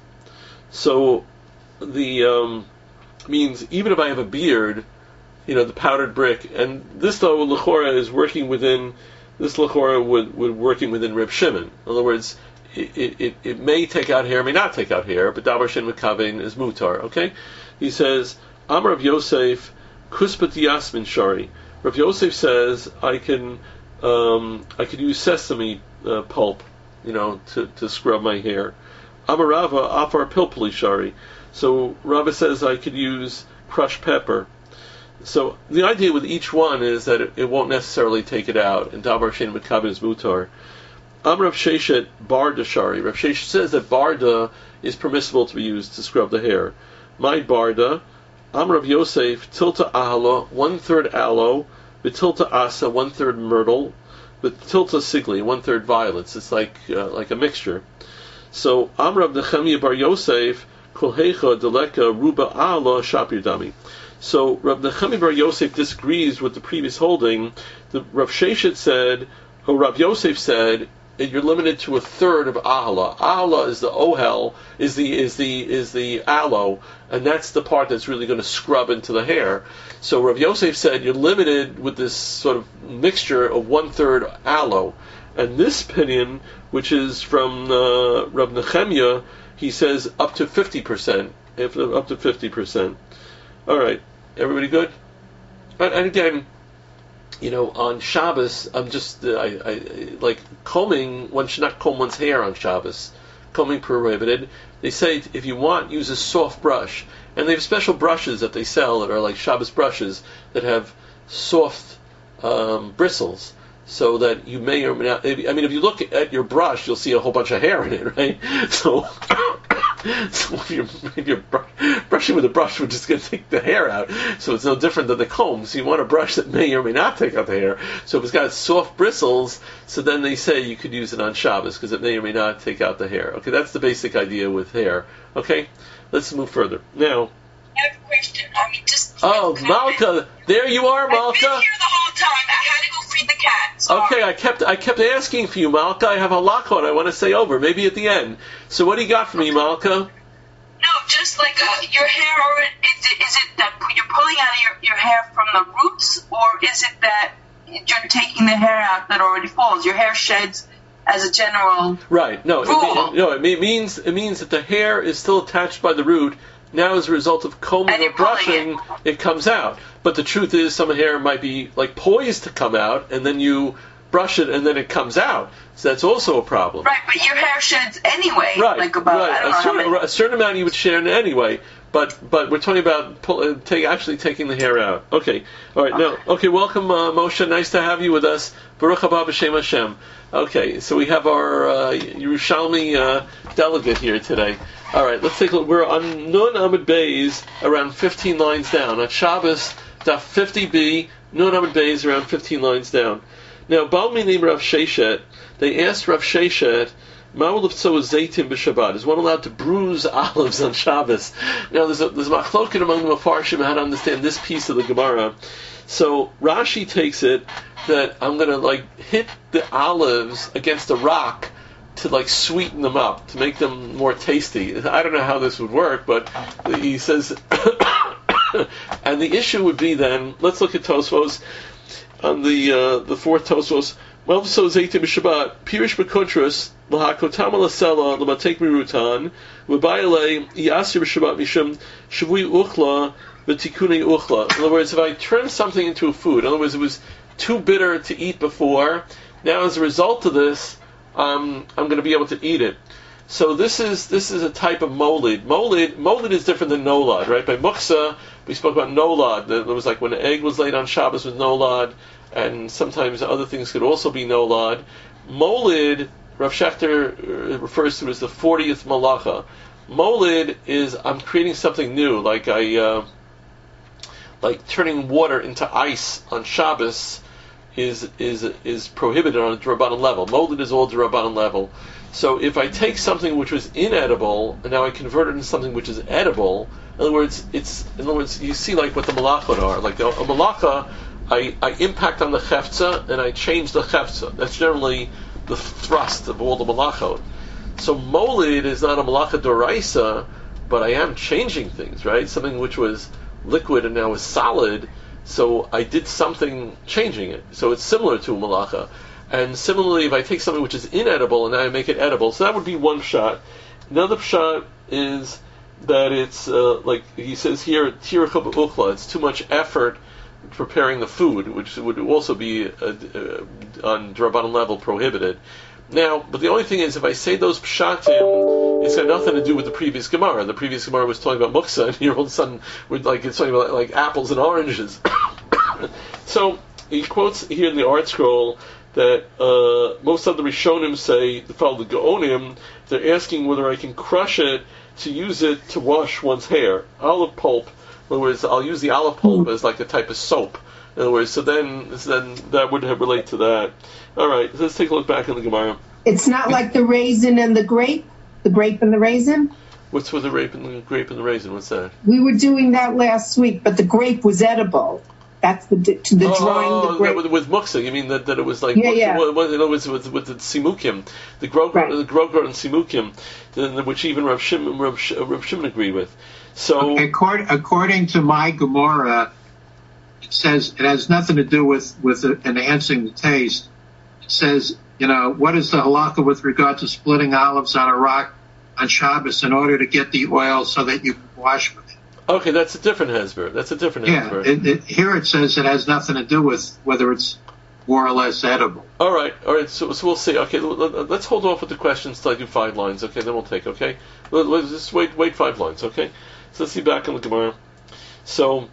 So the um, means even if I have a beard, you know, the powdered brick, and this though L'chora is working within this L'chora would, would working within Reb Shimon. In other words, it, it, it may take out hair, may not take out hair, but davar shein mekaven is mutar. Okay, he says Amar Rav Yosef kuspat yasmin shari. Rav Yosef says I can um, I could use sesame uh, pulp, you know, to, to scrub my hair. Amarava afar pilpuli shari. So Rava says I could use crushed pepper. So the idea with each one is that it, it won't necessarily take it out. And davar shein mekaven is mutar. Amrav Sheshet barda shari. Rav Sheshet says that barda is permissible to be used to scrub the hair. My barda. Amrav Yosef tilta ahalo, one third aloe, betilta asa, one third myrtle, but tilta sigli, one third violets. It's like uh, like a mixture. So Amrav Nechemia bar Yosef kolhecha deleka ruba ala shapir dami. So Rav Nechemia bar Yosef disagrees with the previous holding. The Rav Sheshet said, or Rav Yosef said, you're limited to a third of ahala. Ahala is the ohel, is the is the is the aloe, and that's the part that's really going to scrub into the hair. So Rav Yosef said you're limited with this sort of mixture of one third aloe. And this opinion, which is from uh, Rav Nechemia, he says up to fifty percent. Up to fifty percent. All right, everybody good? And, and again, you know, on Shabbos, I'm just uh, I, I like combing. One should not comb one's hair on Shabbos. Combing prohibited. They say if you want, use a soft brush, and they have special brushes that they sell that are like Shabbos brushes that have soft um, bristles. So that you may or may not. I mean, if you look at your brush, you'll see a whole bunch of hair in it, right? So, so if you're, if you're br- brushing with a brush, we're just going to take the hair out. So it's no different than the comb. So you want a brush that may or may not take out the hair. So if it's got soft bristles, so then they say you could use it on Shabbos because it may or may not take out the hair. Okay, that's the basic idea with hair. Okay, let's move further now. I have a question. I mean, just. Oh, Malka, there you are, Malka. I've been here the whole time. I had to go feed the cat. Sorry. Okay, I kept I kept asking for you, Malka. I have a halachot I want to say over, maybe at the end. So what do you got for me, Malka? No, just is like uh, your hair, or is it, is it that you're pulling out of your, your hair from the roots, or is it that you're taking the hair out that already falls? Your hair sheds as a general right. No, rule. it, no, it means it means that the hair is still attached by the root. Now, as a result of combing or brushing, it. it comes out. But the truth is, some hair might be like poised to come out, and then you brush it, and then it comes out. So that's also a problem. Right, but your hair sheds anyway. Right, like about, right. I don't a, know certain, how many... a certain amount you would shed anyway. But but we're talking about pull, uh, take, actually taking the hair out. Okay, all right. Okay. Now, okay. Welcome, uh, Moshe. Nice to have you with us. Baruch haba b'shem Hashem. Okay, so we have our uh, Yerushalmi uh, delegate here today. All right, let's take a look. We're on Nun Amud Beis, around fifteen lines down. At Shabbos, Daf fifty B, Nun Amud Beis, around fifteen lines down. Now, Baal Minim Rav Sheshet, they asked Rav Sheshet, Ma'ul Liftzos Zaitim b'Shabbat. Is one allowed to bruise olives on Shabbos? Now, there's a there's a machloket among the Mefarshim how to understand this piece of the Gemara. So Rashi takes it that I'm going to like hit the olives against a rock to like sweeten them up, to make them more tasty. I don't know how this would work, but he says, and the issue would be then, let's look at Tosfos on the uh, the fourth Tosfos. Well, so Zaitim Shabbat, Pirish Bekontras, Lahakotam Alasela, Lamatek Mirutan, Wabayale, Yasir Shabbat Mishum, Shavui Uchla, V'tikune Uchla. In other words, if I turn something into a food, in other words, it was too bitter to eat before, now as a result of this, um, I'm going to be able to eat it. So this is this is a type of molid. Molid, molid is different than nolad, right? By muksa, we spoke about nolad. It was like when an egg was laid on Shabbos with nolad, and sometimes other things could also be nolad. Molid, Rav Shechter refers to as the fortieth malacha. Molid is I'm creating something new, like I, uh, like turning water into ice on Shabbos is is is prohibited on a D'Rabbanan level. Molid is all D'Rabbanan level. So if I take something which was inedible and now I convert it into something which is edible, in other words, it's in other words you see like what the malachot are. Like a, a malacha, I, I impact on the chefza and I change the chefza. That's generally the thrust of all the malachot. So molid is not a malacha doraisa, but I am changing things, right? Something which was liquid and now is solid. So I did something changing it. So it's similar to a malacha. And similarly, if I take something which is inedible and now I make it edible, so that would be one shot. Another shot is that it's uh, like he says here, tircha b'uchla. It's too much effort preparing the food, which would also be uh, uh, on D'Rabbanan level prohibited. Now, but the only thing is, if I say those pshatim, it's got nothing to do with the previous Gemara. The previous Gemara was talking about muksa, and here all of a sudden, we're like it's talking about like apples and oranges. So he quotes here in the Art Scroll that uh, most of the Rishonim say, the fellow the Gaonim, they're asking whether I can crush it to use it to wash one's hair. Olive pulp, in other words, I'll use the olive pulp as like a type of soap. In other words, so then, so then that would have relate to that. All right, so let's take a look back in the Gemara. It's not like the raisin and the grape, the grape and the raisin. What's with the grape and the grape and the raisin? What's that? We were doing that last week, but the grape was edible. That's the the oh, drawing the grape. With, with muksa, you mean that, that it was like yeah, muksa, yeah. Well, in other words, with, with the simukim, the grogrot right. the grogrot and simukim, the, which even Rav Shimon, Rav, Rav Shimon agreed with. So, okay, according, according to my Gemara, it says it has nothing to do with with enhancing the taste. It says, you know, what is the halakha with regard to splitting olives on a rock on Shabbos in order to get the oil so that you can wash with it? Okay, that's a different hezber. That's a different yeah, hezber. It, it, here it says it has nothing to do with whether it's more or less edible. All right, all right. So, so we'll see. Okay, let's hold off with the questions till I do five lines. Okay, then we'll take. Okay, let's just wait, wait five lines. Okay, so let's see back in the Gemara. So,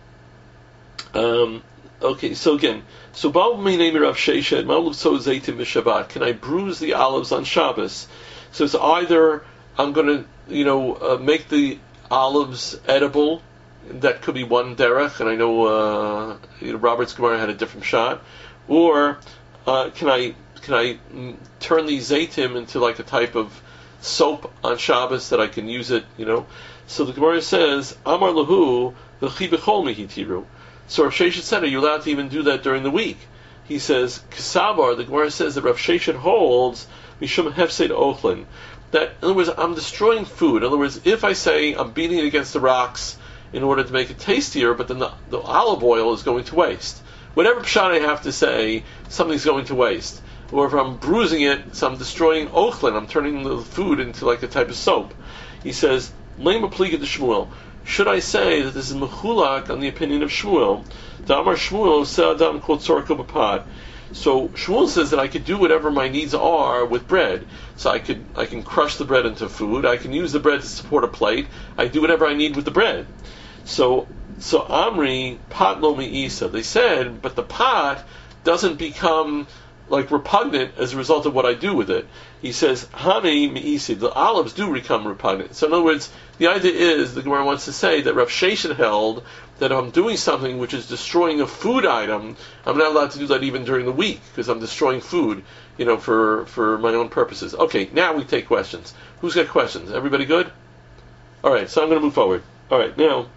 um, okay. So again, so Baal Minei Rav Sheshet Ma'ulav So Zaitim B'Shabbat. Can I bruise the olives on Shabbos? So it's either I'm going to, you know, uh, make the olives edible. That could be one derech, and I know, uh, you know Robert's Gemara had a different shot. Or uh, can I can I turn these zaitim into like a type of soap on Shabbos that I can use it? You know. So the Gemara says, Amar lahu v'chi b'chol mihitiru. So Rav Sheshet said, are you allowed to even do that during the week? He says, Kasabar. The Gemara says that Rav Sheshet holds mishum hefsed ochlin, that, in other words, I'm destroying food. In other words, if I say I'm beating it against the rocks in order to make it tastier, but then the, the olive oil is going to waste. Whatever pshat I have to say, something's going to waste. Or if I'm bruising it, so I'm destroying ochlin, I'm turning the food into like a type of soap. He says, Lema pliga de Shmuel. Should I say that this is mechulak on the opinion of Shmuel? Damar Shmuel se'adam kol tzorko b'pad. So Shmuel says that I could do whatever my needs are with bread. So I could I can crush the bread into food. I can use the bread to support a plate. I do whatever I need with the bread. So so Amri pot lo mi'isa. They said, but the pot doesn't become like repugnant as a result of what I do with it. He says, Hani mi'isi, the olives do become repugnant. So in other words, the idea is, the Gemara wants to say that Rav Sheshet held that if I'm doing something which is destroying a food item, I'm not allowed to do that even during the week, because I'm destroying food, you know, for, for my own purposes. Okay, now we take questions. Who's got questions? Everybody good? Alright, so I'm going to move forward. Alright, now,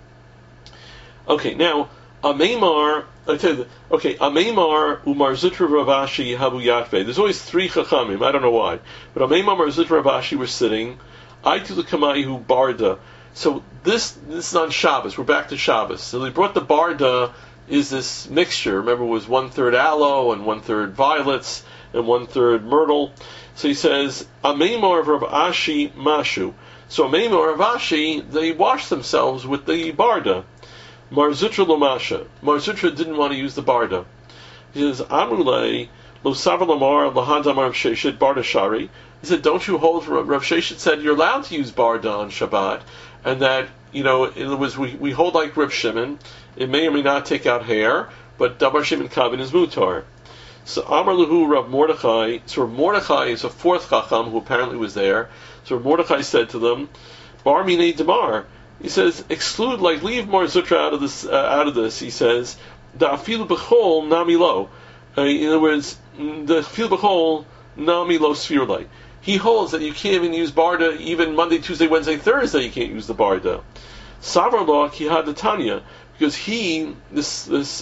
okay, now, Ameimar, I tell you, okay, Ameimar Umar Zutra Ravashi Habu Yatve. There's always three Chachamim, I don't know why. But Ameimar Mar Zutra Ravashi were sitting, Aitu the Kamayihu Barda. So this this is on Shabbos, we're back to Shabbos. So they brought the Barda, is this mixture. Remember, it was one third aloe and one third violets and one third myrtle. So he says, Ameimar Ravashi Mashu. So Ameimar Ravashi, they washed themselves with the Barda. Mar Zutra Lomasha. Mar Zutra didn't want to use the Barda. He says, Amrulei, Lo Savar Lamar, Lahadam Rav Sheshet, Barda Shari. He said, don't you hold, Rav Sheshet said you're allowed to use Barda on Shabbat, and that, you know, in other words, we, we hold like Rav Shimon, it may or may not take out hair, but Dabar Shimon Kavin is Mutar. So Amar Lahu Rav Mordechai, so Rav Mordechai is a fourth Chacham who apparently was there. So Rav Mordechai said to them, Bar Minei Damar. He says, exclude, like, leave Mar Zutra out of this. Uh, out of this, he says, da afilu b'chol nami lo. Uh, in other words, the afilu b'chol nami lo sfirlei. He holds that you can't even use Barda even Monday, Tuesday, Wednesday, Thursday. You can't use the Barda. Savar lo ki had the Tanya, because he this this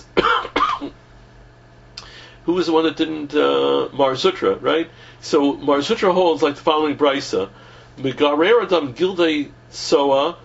who was the one that didn't uh, Mar Zutra, right? So Mar Zutra holds like the following brisa: Megarer adam gildei soa.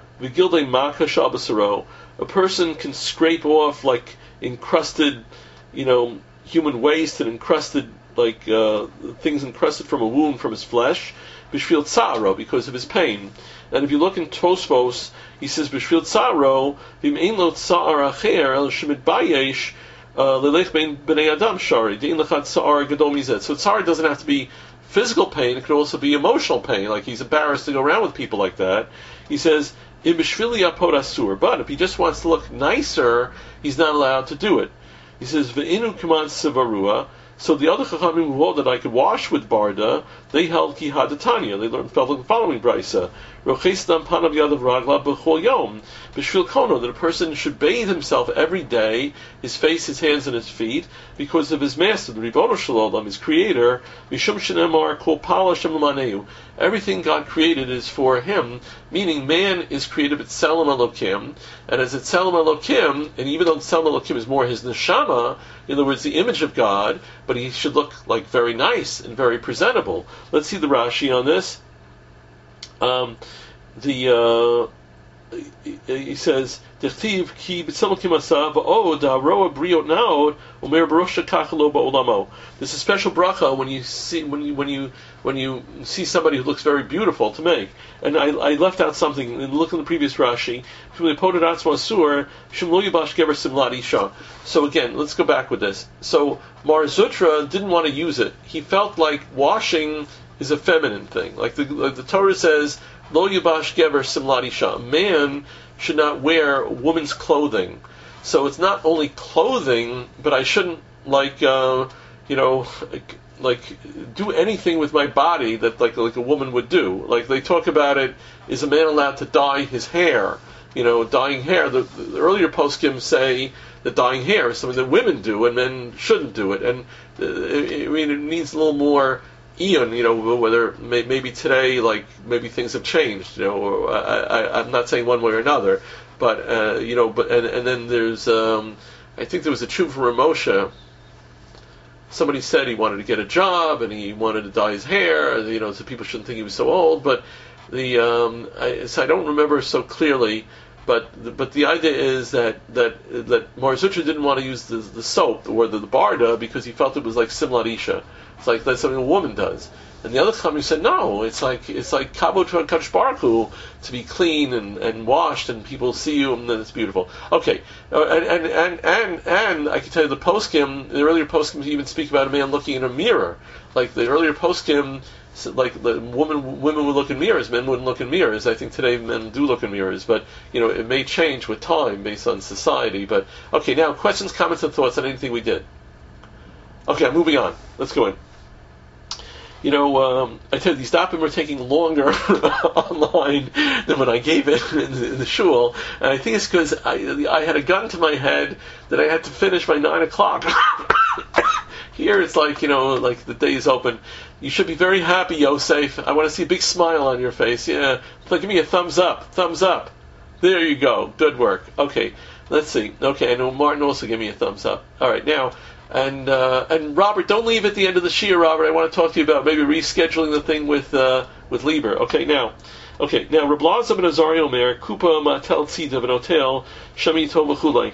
A person can scrape off like encrusted, you know, human waste and encrusted like uh, things encrusted from a wound from his flesh, b'shvil tzaro, because of his pain. And if you look in Tosfos, he says b'shvil tzaro v'im ein lo tzar acher el shemitbayesh lelech ben bnei adam shari dein lechad tzar gadol mizet. So tzar doesn't have to be physical pain; it could also be emotional pain. Like he's embarrassed to go around with people like that. He says. But if he just wants to look nicer, he's not allowed to do it. He says, Ve'inu kaman sevarua. So the other Chachamim who hold that I could wash with Barda, they held ki hadatanya. They learned felt the following brisa: Roches dam panav yadav ragla b'chol yom b'shvil kono, that a person should bathe himself every day, his face, his hands, and his feet, because of his master, the Ribono Shel Olam, his creator. Mishum shenemar kol pala shem l'maneu. Everything God created is for him, meaning man is created with Tselem Elokim, and as it's Tselem Elokim, and even though Tselem Elokim is more his neshama, in other words, the image of God, but he should look like very nice and very presentable. Let's see the Rashi on this. Um, the uh, he says, "Dechtiv ki b'tzelem kimasa va'od ha'roa briot naod omer barosha kachalo ba'olamo." There's a special bracha when you see when you when you when you see somebody who looks very beautiful to make. And I, I left out something. And look in the previous Rashi. So again, let's go back with this. So Mar Zutra didn't want to use it. He felt like washing is a feminine thing. Like the, like the Torah says, Lo yubash gever simlat isha. Man should not wear woman's clothing. So it's not only clothing, but I shouldn't like uh, you know. Like, like do anything with my body that like like a woman would do. Like they talk about it, is a man allowed to dye his hair? You know, dyeing hair. The, the earlier poskim say that dyeing hair is something that women do and men shouldn't do it. And uh, I mean, it needs a little more eon. You know, whether may, maybe today, like maybe things have changed. You know, or I, I, I'm not saying one way or another, but uh, you know, but and, and then there's um, I think there was a tshuva from Ramosha somebody said he wanted to get a job and he wanted to dye his hair, you know, so people shouldn't think he was so old. But the um, I, so I don't remember so clearly. But but the idea is that that that Mar Zutra didn't want to use the, the soap or the, the barda because he felt it was like simlat isha. It's like that's something a woman does. And the other company said no. It's like it's like kavod to Hakadosh Baruch Hu to be clean and, and washed and people see you and then it's beautiful. Okay, uh, and, and and and and I can tell you the poskim, the earlier poskim even speak about a man looking in a mirror. Like the earlier poskim. So like the women, women would look in mirrors, men wouldn't look in mirrors. I think today men do look in mirrors, but you know it may change with time based on society. But okay, now questions, comments, and thoughts on anything we did. Okay, I'm moving on. Let's go in. You know, um, I tell you these dapim are taking longer online than when I gave it in the, in the shul, and I think it's because I, I had a gun to my head that I had to finish by nine o'clock. Here it's like, you know, like the day is open. You should be very happy, Yosef. I want to see a big smile on your face. Yeah. Like, give me a thumbs up. Thumbs up. There you go. Good work. Okay. Let's see. Okay. I know Martin also gave me a thumbs up. All right. Now, and uh, and Robert, don't leave at the end of the shir, Robert. I want to talk to you about maybe rescheduling the thing with uh, with Lieber. Okay. Now. Okay. Now, Reb Lazar ben Azariah Omer, Kupa Matel Tzida ben Otel, Shamito V'chulei.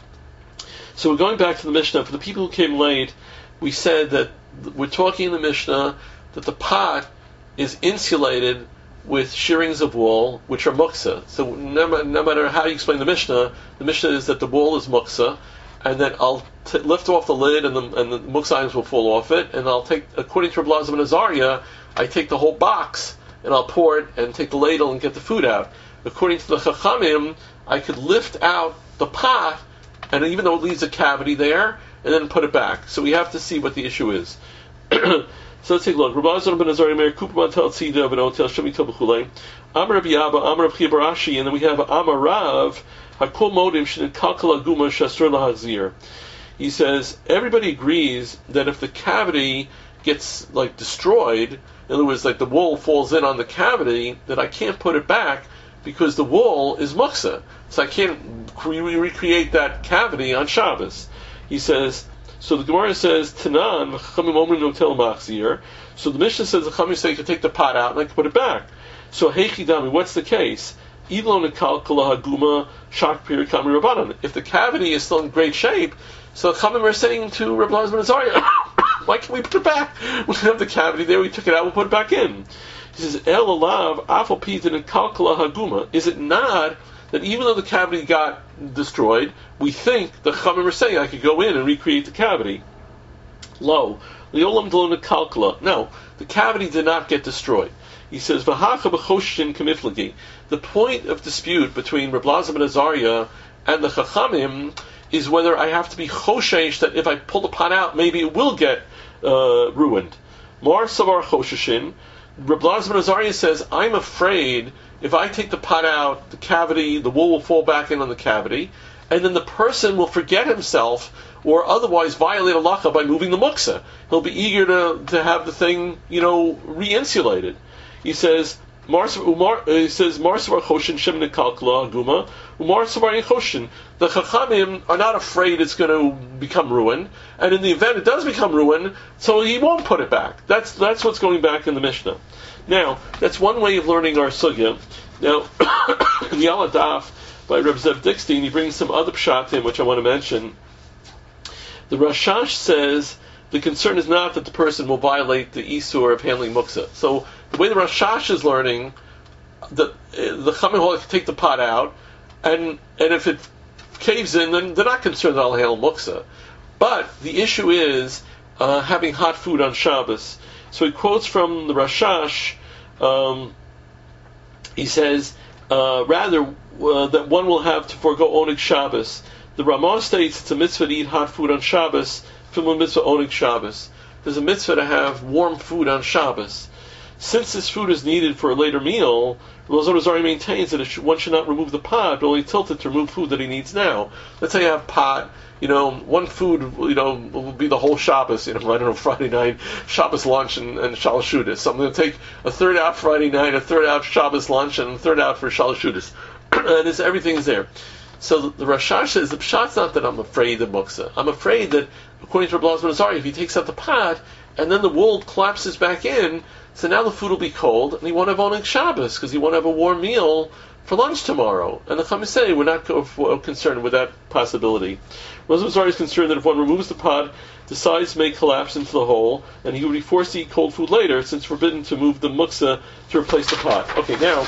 So we're going back to the Mishnah. For the people who came late, we said that we're talking in the Mishnah that the pot is insulated with shearings of wool, which are muksa. So no, no matter how you explain the Mishnah, the Mishnah is that the wool is muksa, and that I'll t- lift off the lid and the, and the muksa items will fall off it, and I'll take, according to Reb Lazar ben Azariah, I take the whole box and I'll pour it and take the ladle and get the food out. According to the Chachamim, I could lift out the pot, and even though it leaves a cavity there, and then put it back. So we have to see what the issue is. So let's take a look. Rabbi Azar ben Azariah Meir Kupa Matel Tzida ben Otel Shemito B'chulei Amar Rabbi Abba Amar Rabbi Barashi, and then we have Amar Rav Hakol Modim Shnei Kalkal Aguma Shasur Lahazir. He says everybody agrees that if the cavity gets like destroyed, in other words, like the wool falls in on the cavity, that I can't put it back because the wool is muksa. So I can't re- recreate that cavity on Shabbos. He says, so the Gemara says, Tanan, v'chachamim omrim notel machzir. So the Mishnah says, the Chachamim say you can take the pot out and I can put it back. So, heichidami, what's the case? Idlo nekal kala haguma shak piri kami rabbanan. If the cavity is still in great shape, so the Chachamim are saying to Reb Lazar ben Azariah, why can't we put it back? We have the cavity there, we took it out, we'll put it back in. He says, El alav afal pitin nekal kala haguma. Is it not that even though the cavity got destroyed, we think the Chachamim are saying I could go in and recreate the cavity? Lo, liolam delona kalkala. No, the cavity did not get destroyed. He says, V'hacha b'choshin kamiflagi. The point of dispute between Reb Lazar ben Azariah and the Chachamim is whether I have to be choshesh that if I pull the pot out, maybe it will get uh, ruined. Mar savar chosheshin. Reb Lazar ben Azariah says, I'm afraid if I take the pot out, the cavity, the wool will fall back in on the cavity, and then the person will forget himself or otherwise violate halacha by moving the muksa. He'll be eager to, to have the thing, you know, re-insulated. He says, Umar, he says, Mar savar choshin shemne kalkala guma, Umar savar choshin. The Chachamim are not afraid it's going to become ruined, and in the event it does become ruined, so he won't put it back. That's that's what's going back in the Mishnah. Now, that's one way of learning our sugya. Now, in the Aladaf by Reb Zev Dickstein, he brings some other pshatim, which I want to mention. The Rashash says the concern is not that the person will violate the Isur of handling muksa. So, the way the Rashash is learning, the the Chachamim will take the pot out, and and if it caves in, then they're not concerned that I'll handle muksa. But the issue is uh, having hot food on Shabbos. So he quotes from the Rashash. Um, he says, uh, rather uh, that one will have to forego Oneg Shabbos. The Ramah states it's a mitzvah to eat hot food on Shabbos from a mitzvah Oneg Shabbos. There's a mitzvah to have warm food on Shabbos. Since this food is needed for a later meal, Lazar Azari maintains that it should, one should not remove the pot, but only tilt it to remove food that he needs now. Let's say you have pot, you know, one food, you know, will be the whole Shabbos, you know, I don't know, Friday night, Shabbos lunch and, and Shalashudas. So I'm going to take a third out Friday night, a third out Shabbos lunch, and a third out for Shalashudas. And it's, everything is there. So the, the Rasha says the pshat's not that I'm afraid of muksa. I'm afraid that, according to Rabbi Lazar, if he takes out the pot and then the wool collapses back in, so now the food will be cold and he won't have Oneg Shabbos because he won't have a warm meal for lunch tomorrow. And the Chachamim say we're not co- concerned with that possibility. Rabbi Lazar is concerned that if one removes the pot, the sides may collapse into the hole, and he would be forced to eat cold food later, since forbidden to move the muksa to replace the pot. Okay, now,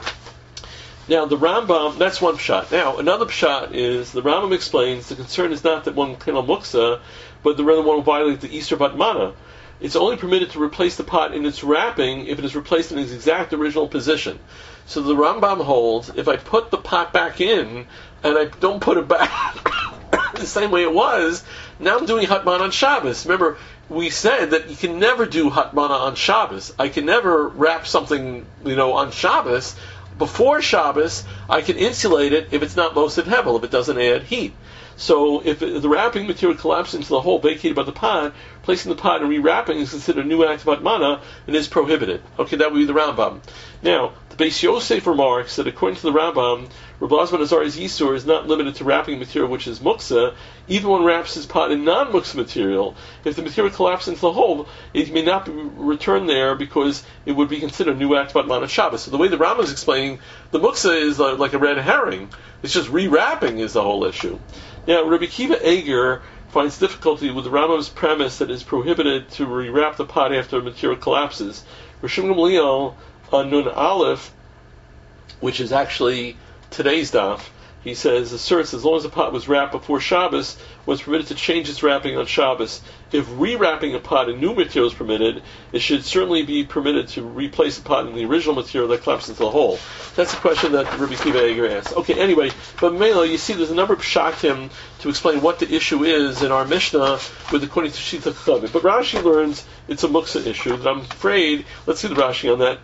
now the Rambam, that's one pshat. Now, another pshat is, the Rambam explains, the concern is not that one cannot muksa, but the rather one will violate the Easter Batmana. It's only permitted to replace the pot in its wrapping if it is replaced in its exact original position. So the Rambam holds, if I put the pot back in, and I don't put it back the same way it was, now I'm doing Hatman on Shabbos. Remember, we said that you can never do Hatmana on Shabbos. I can never wrap something, you know, on Shabbos. Before Shabbos, I can insulate it if it's not Mosed Hevel, if it doesn't add heat. So if the wrapping material collapses into the hole vacated by the pot, placing the pot and rewrapping is considered a new act of Hatmana and is prohibited. Okay, that would be the Rambam. Now, the Beis Yosef remarks that according to the Rambam, Rabbi Lazar Azari's Yisur is not limited to wrapping material which is muksa. Even one wraps his pot in non-muksa material, if the material collapses into the hole, it may not be returned there because it would be considered a new act of Hatmana Shabbos. So the way the Rambam is explaining, the muksa is uh, like a red herring. It's just rewrapping is the whole issue. Now, Rabbi Kiva Eger finds difficulty with the Rambam's premise that it is prohibited to rewrap the pot after the material collapses. Rishon Gamliel on Nun Aleph, which is actually today's daf, he says, asserts as long as the pot was wrapped before Shabbos, one is permitted to change its wrapping on Shabbos. If rewrapping a pot in new material is permitted, it should certainly be permitted to replace the pot in the original material that collapsed into the hole. That's a question that Rabbi Kiva Eger asked. Okay, anyway, but Mela, you see there's a number of pshatim to explain what the issue is in our Mishnah with according to Shita Chavit. But Rashi learns it's a muksa issue, that I'm afraid, let's see the Rashi on that.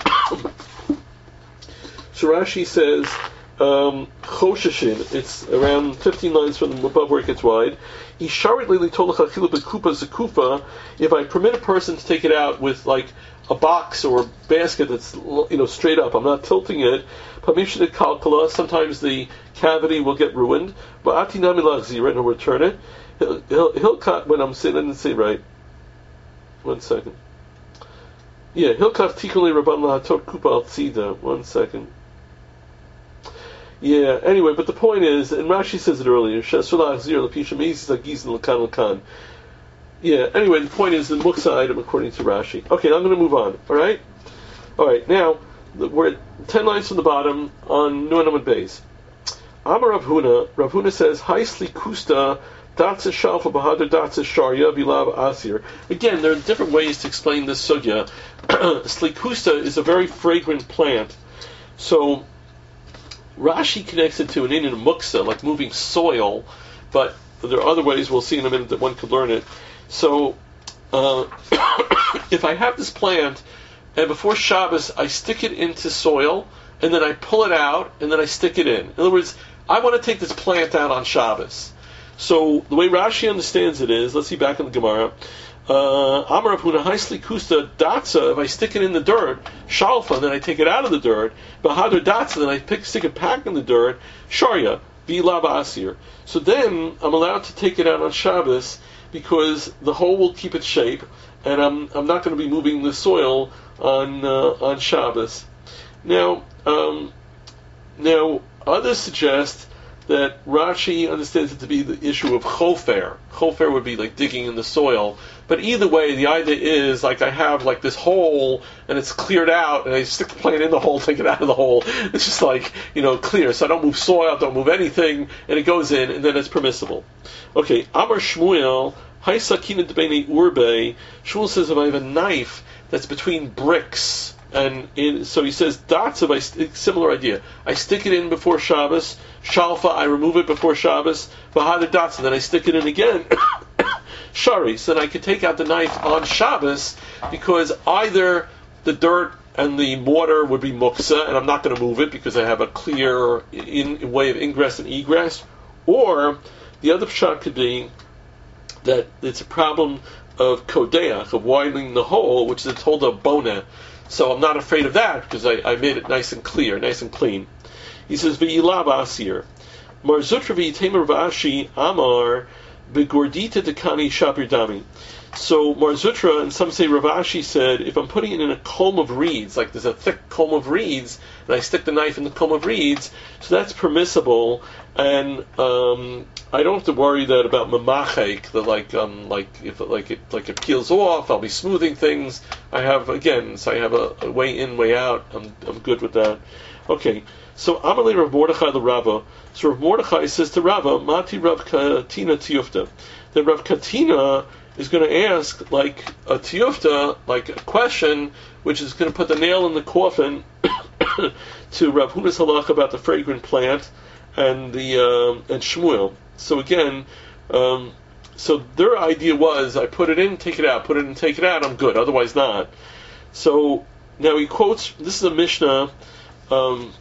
So Rashi says, Um, Chosheshin, it's around fifteen lines from above where it gets wide. If I permit a person to take it out with like a box or a basket that's, you know, straight up, I'm not tilting it, sometimes the cavity will get ruined, but Atinami Lachzira, and return it. He'll, he'll, he'll cut when I'm saying, I didn't say right. One second. Yeah, he'll cut Tikkunei Rabban Lahatot Kupa Al Tzida. One second. Yeah, anyway, but the point is, and Rashi says it earlier, yeah, anyway, the point is the muksa item according to Rashi. Okay, I'm going to move on, alright? Alright, now, we're at ten lines from the bottom on Nun Amud Beis. Amar Rav Huna, Rav Huna says, Haisli Kusta, Datsa Shalfa Bahadar Datsa Sharya Bilav Asir. Again, there are different ways to explain this sugya. Slikusta is a very fragrant plant, so Rashi connects it to an Indian muksa, like moving soil, but there are other ways, we'll see in a minute, that one could learn it. So, uh, if I have this plant, and before Shabbos, I stick it into soil, and then I pull it out, and then I stick it in. In other words, I want to take this plant out on Shabbos. So, the way Rashi understands it is, let's see back in the Gemara, Amar Rav Huna Haisli Kusta Datsa, if I stick it in the dirt, Shalfa, and then I take it out of the dirt, Bahadar Datsa, then I pick, stick it back in the dirt, Sharya, Bilav Asir. So then, I'm allowed to take it out on Shabbos, because the hole will keep its shape, and I'm I'm not going to be moving the soil on uh, on Shabbos. Now, um, now others suggest that Rashi understands it to be the issue of chofer. Chofer would be like digging in the soil. But either way, the idea is like I have like this hole and it's cleared out, and I stick the plant in the hole, take it out of the hole. It's just like, you know, clear. So I don't move soil, don't move anything, and it goes in, and then it's permissible. Okay, Amar Shmuel, Haisakina Debene Urbe. Shmuel says if I have a knife that's between bricks, and in, so he says Datsa, I st- similar idea. I stick it in before Shabbos. Shalfa, I remove it before Shabbos. Vahada Datsa, then I stick it in again. Shari, so then I can take out the knife on Shabbos, because either the dirt and the mortar would be muksa, and I'm not going to move it because I have a clear in, way of ingress and egress, or the other pshat could be that it's a problem of kodeach, of widening the hole, which is told of bona. So I'm not afraid of that because I, I made it nice and clear, nice and clean. He says, V'yilav asir. Mar Zutra v'yitema Rav Ashi Amar begordita dekani shapir dami. So Mar Zutra, and some say Rav Ashi said, if I'm putting it in a comb of reeds, like there's a thick comb of reeds, and I stick the knife in the comb of reeds, so that's permissible, and um, I don't have to worry that about mamachek, that like um, like if it, like it like it peels off, I'll be smoothing things. I have again, so I have a, a way in, way out. I'm I'm good with that. Okay, so Amalei Rav Mordechai the Rava. So Rav Mordechai says to Rava, Mati Rav Katina Tiyufta. Then Rav Katina is going to ask like a tiyufta, like a question, which is going to put the nail in the coffin to Rav Huda's halacha about the fragrant plant and the um, and Shmuel. So again, um, so their idea was, I put it in, take it out, put it in, take it out, I'm good. Otherwise, not. So now he quotes. This is a Mishnah. Um,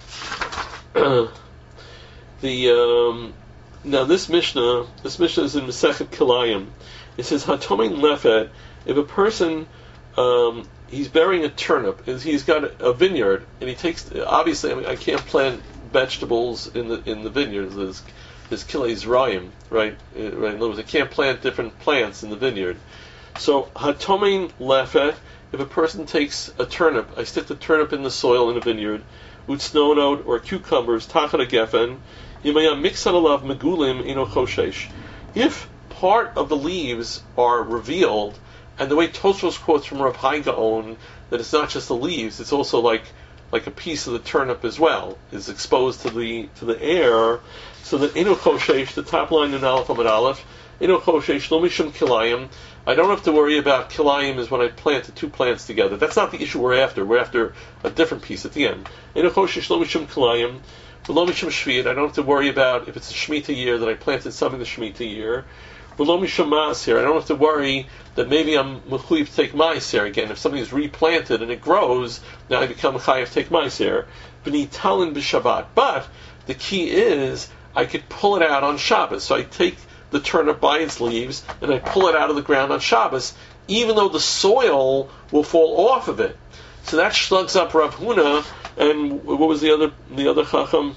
the um, now this Mishnah, this Mishnah is in Masechet Kilayim. It says Hatomin Lefet. If a person um, he's burying a turnip, he's got a vineyard, and he takes. Obviously, I mean, I can't plant vegetables in the in the vineyard. There's there's Kilei Zrayim, right? Uh, right. In other words, I can't plant different plants in the vineyard. So Hatomin Lefet. If a person takes a turnip, I stick the turnip in the soil in a vineyard, utsnonot or cucumbers, tachat gefen, yimayam mixan alav megulim ino choshesh. If part of the leaves are revealed, and the way Tosfos quotes from Rav Hai Gaon, that it's not just the leaves, it's also like like a piece of the turnip as well, is exposed to the to the air, so that ino choshesh, the top line in Aleph Amud Aleph, ino choshesh lo mishum kilayim. I don't have to worry about kilayim is when I plant the two plants together. That's not the issue we're after. We're after a different piece at the end. Ino choshesh lo mishum kilayim, lo mishum shviyat. I don't have to worry about if it's a Shemitah year that I planted something the Shemitah year. Lo mishum maaser. I don't have to worry that maybe I'm mechuyev to take maaser again. If something is replanted and it grows, now I become chayav to take maaser. B'nitalin b'Shabbat. But the key is I could pull it out on Shabbos. So I take the turnip by its leaves and I pull it out of the ground on Shabbos, even though the soil will fall off of it. So that slugs up Rav Huna, and what was the other the other chacham?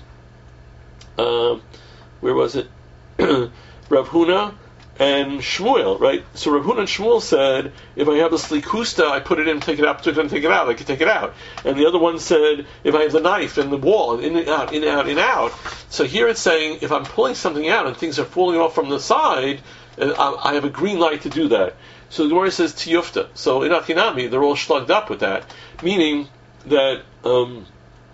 Uh, where was it? Rav Huna and Shmuel, right? So Rav Huna and Shmuel said, if I have a slikusta, I put it in, take it out, put it in, take it out, I can take it out. And the other one said, if I have the knife and the wall, in and out, in and out, in and out. So here it's saying, if I'm pulling something out and things are falling off from the side, I have a green light to do that. So the Gemara says tiyufta. So in Achinami, they're all slugged up with that, meaning that um,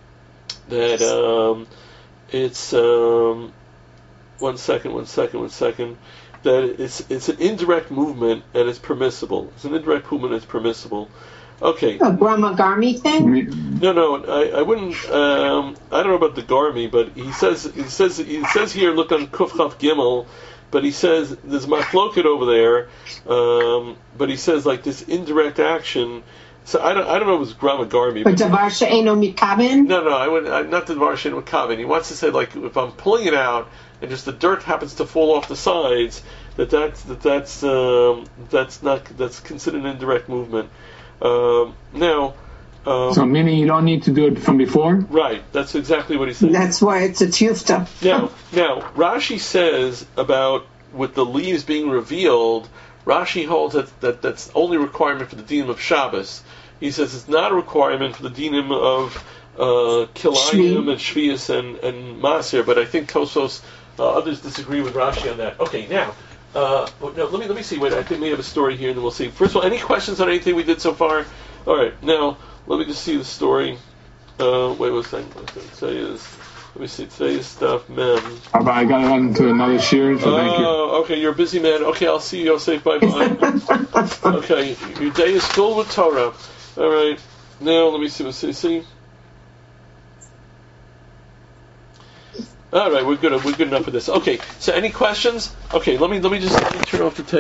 that um, it's um, one second, one second, one second. That it's it's an indirect movement and it's permissible. It's an indirect movement and it's permissible. Okay. A Brahma Garmi thing? No, no, I, I wouldn't. Um, I don't know about the Garmi, but he says he says he says here. Look on Kuf Chaf Gimel, but he says there's machloket over there. Um, but he says like this indirect action. So I don't I don't know if it's Brahma Garmi. But Davar she'eno mikaven? No, no, I would I, not the Davar she'eno mikaven. He wants to say like if I'm pulling it out and just the dirt happens to fall off the sides, that that's that that's um, that's not that's considered an indirect movement. Um, now, um, so meaning you don't need to do it from before. Right. That's exactly what he said. That's why it's a tiyufta. Now, now Rashi says about with the leaves being revealed. Rashi holds that, that that's only a requirement for the dinim of Shabbos. He says it's not a requirement for the dinim of uh, Kilayim and Shvius and and Maser. But I think Tosos uh, others disagree with Rashi on that. Okay, now. Uh, no, let me let me see. Wait, I think we have a story here, and then we'll see. First of all, any questions on anything we did so far? All right, now let me just see the story. Uh, wait, what's that? Say is let me see. Today's stuff, mem. I got to run to another shir, so thank you. Oh, okay, you're a busy man. Okay, I'll see you. Yosef. Bye bye. Okay, your day is filled with Torah. All right, now let me see. Let's see. see. All right, we're good. We're good enough for this. Okay, so any questions? Okay, let me let me just let me turn off the tape.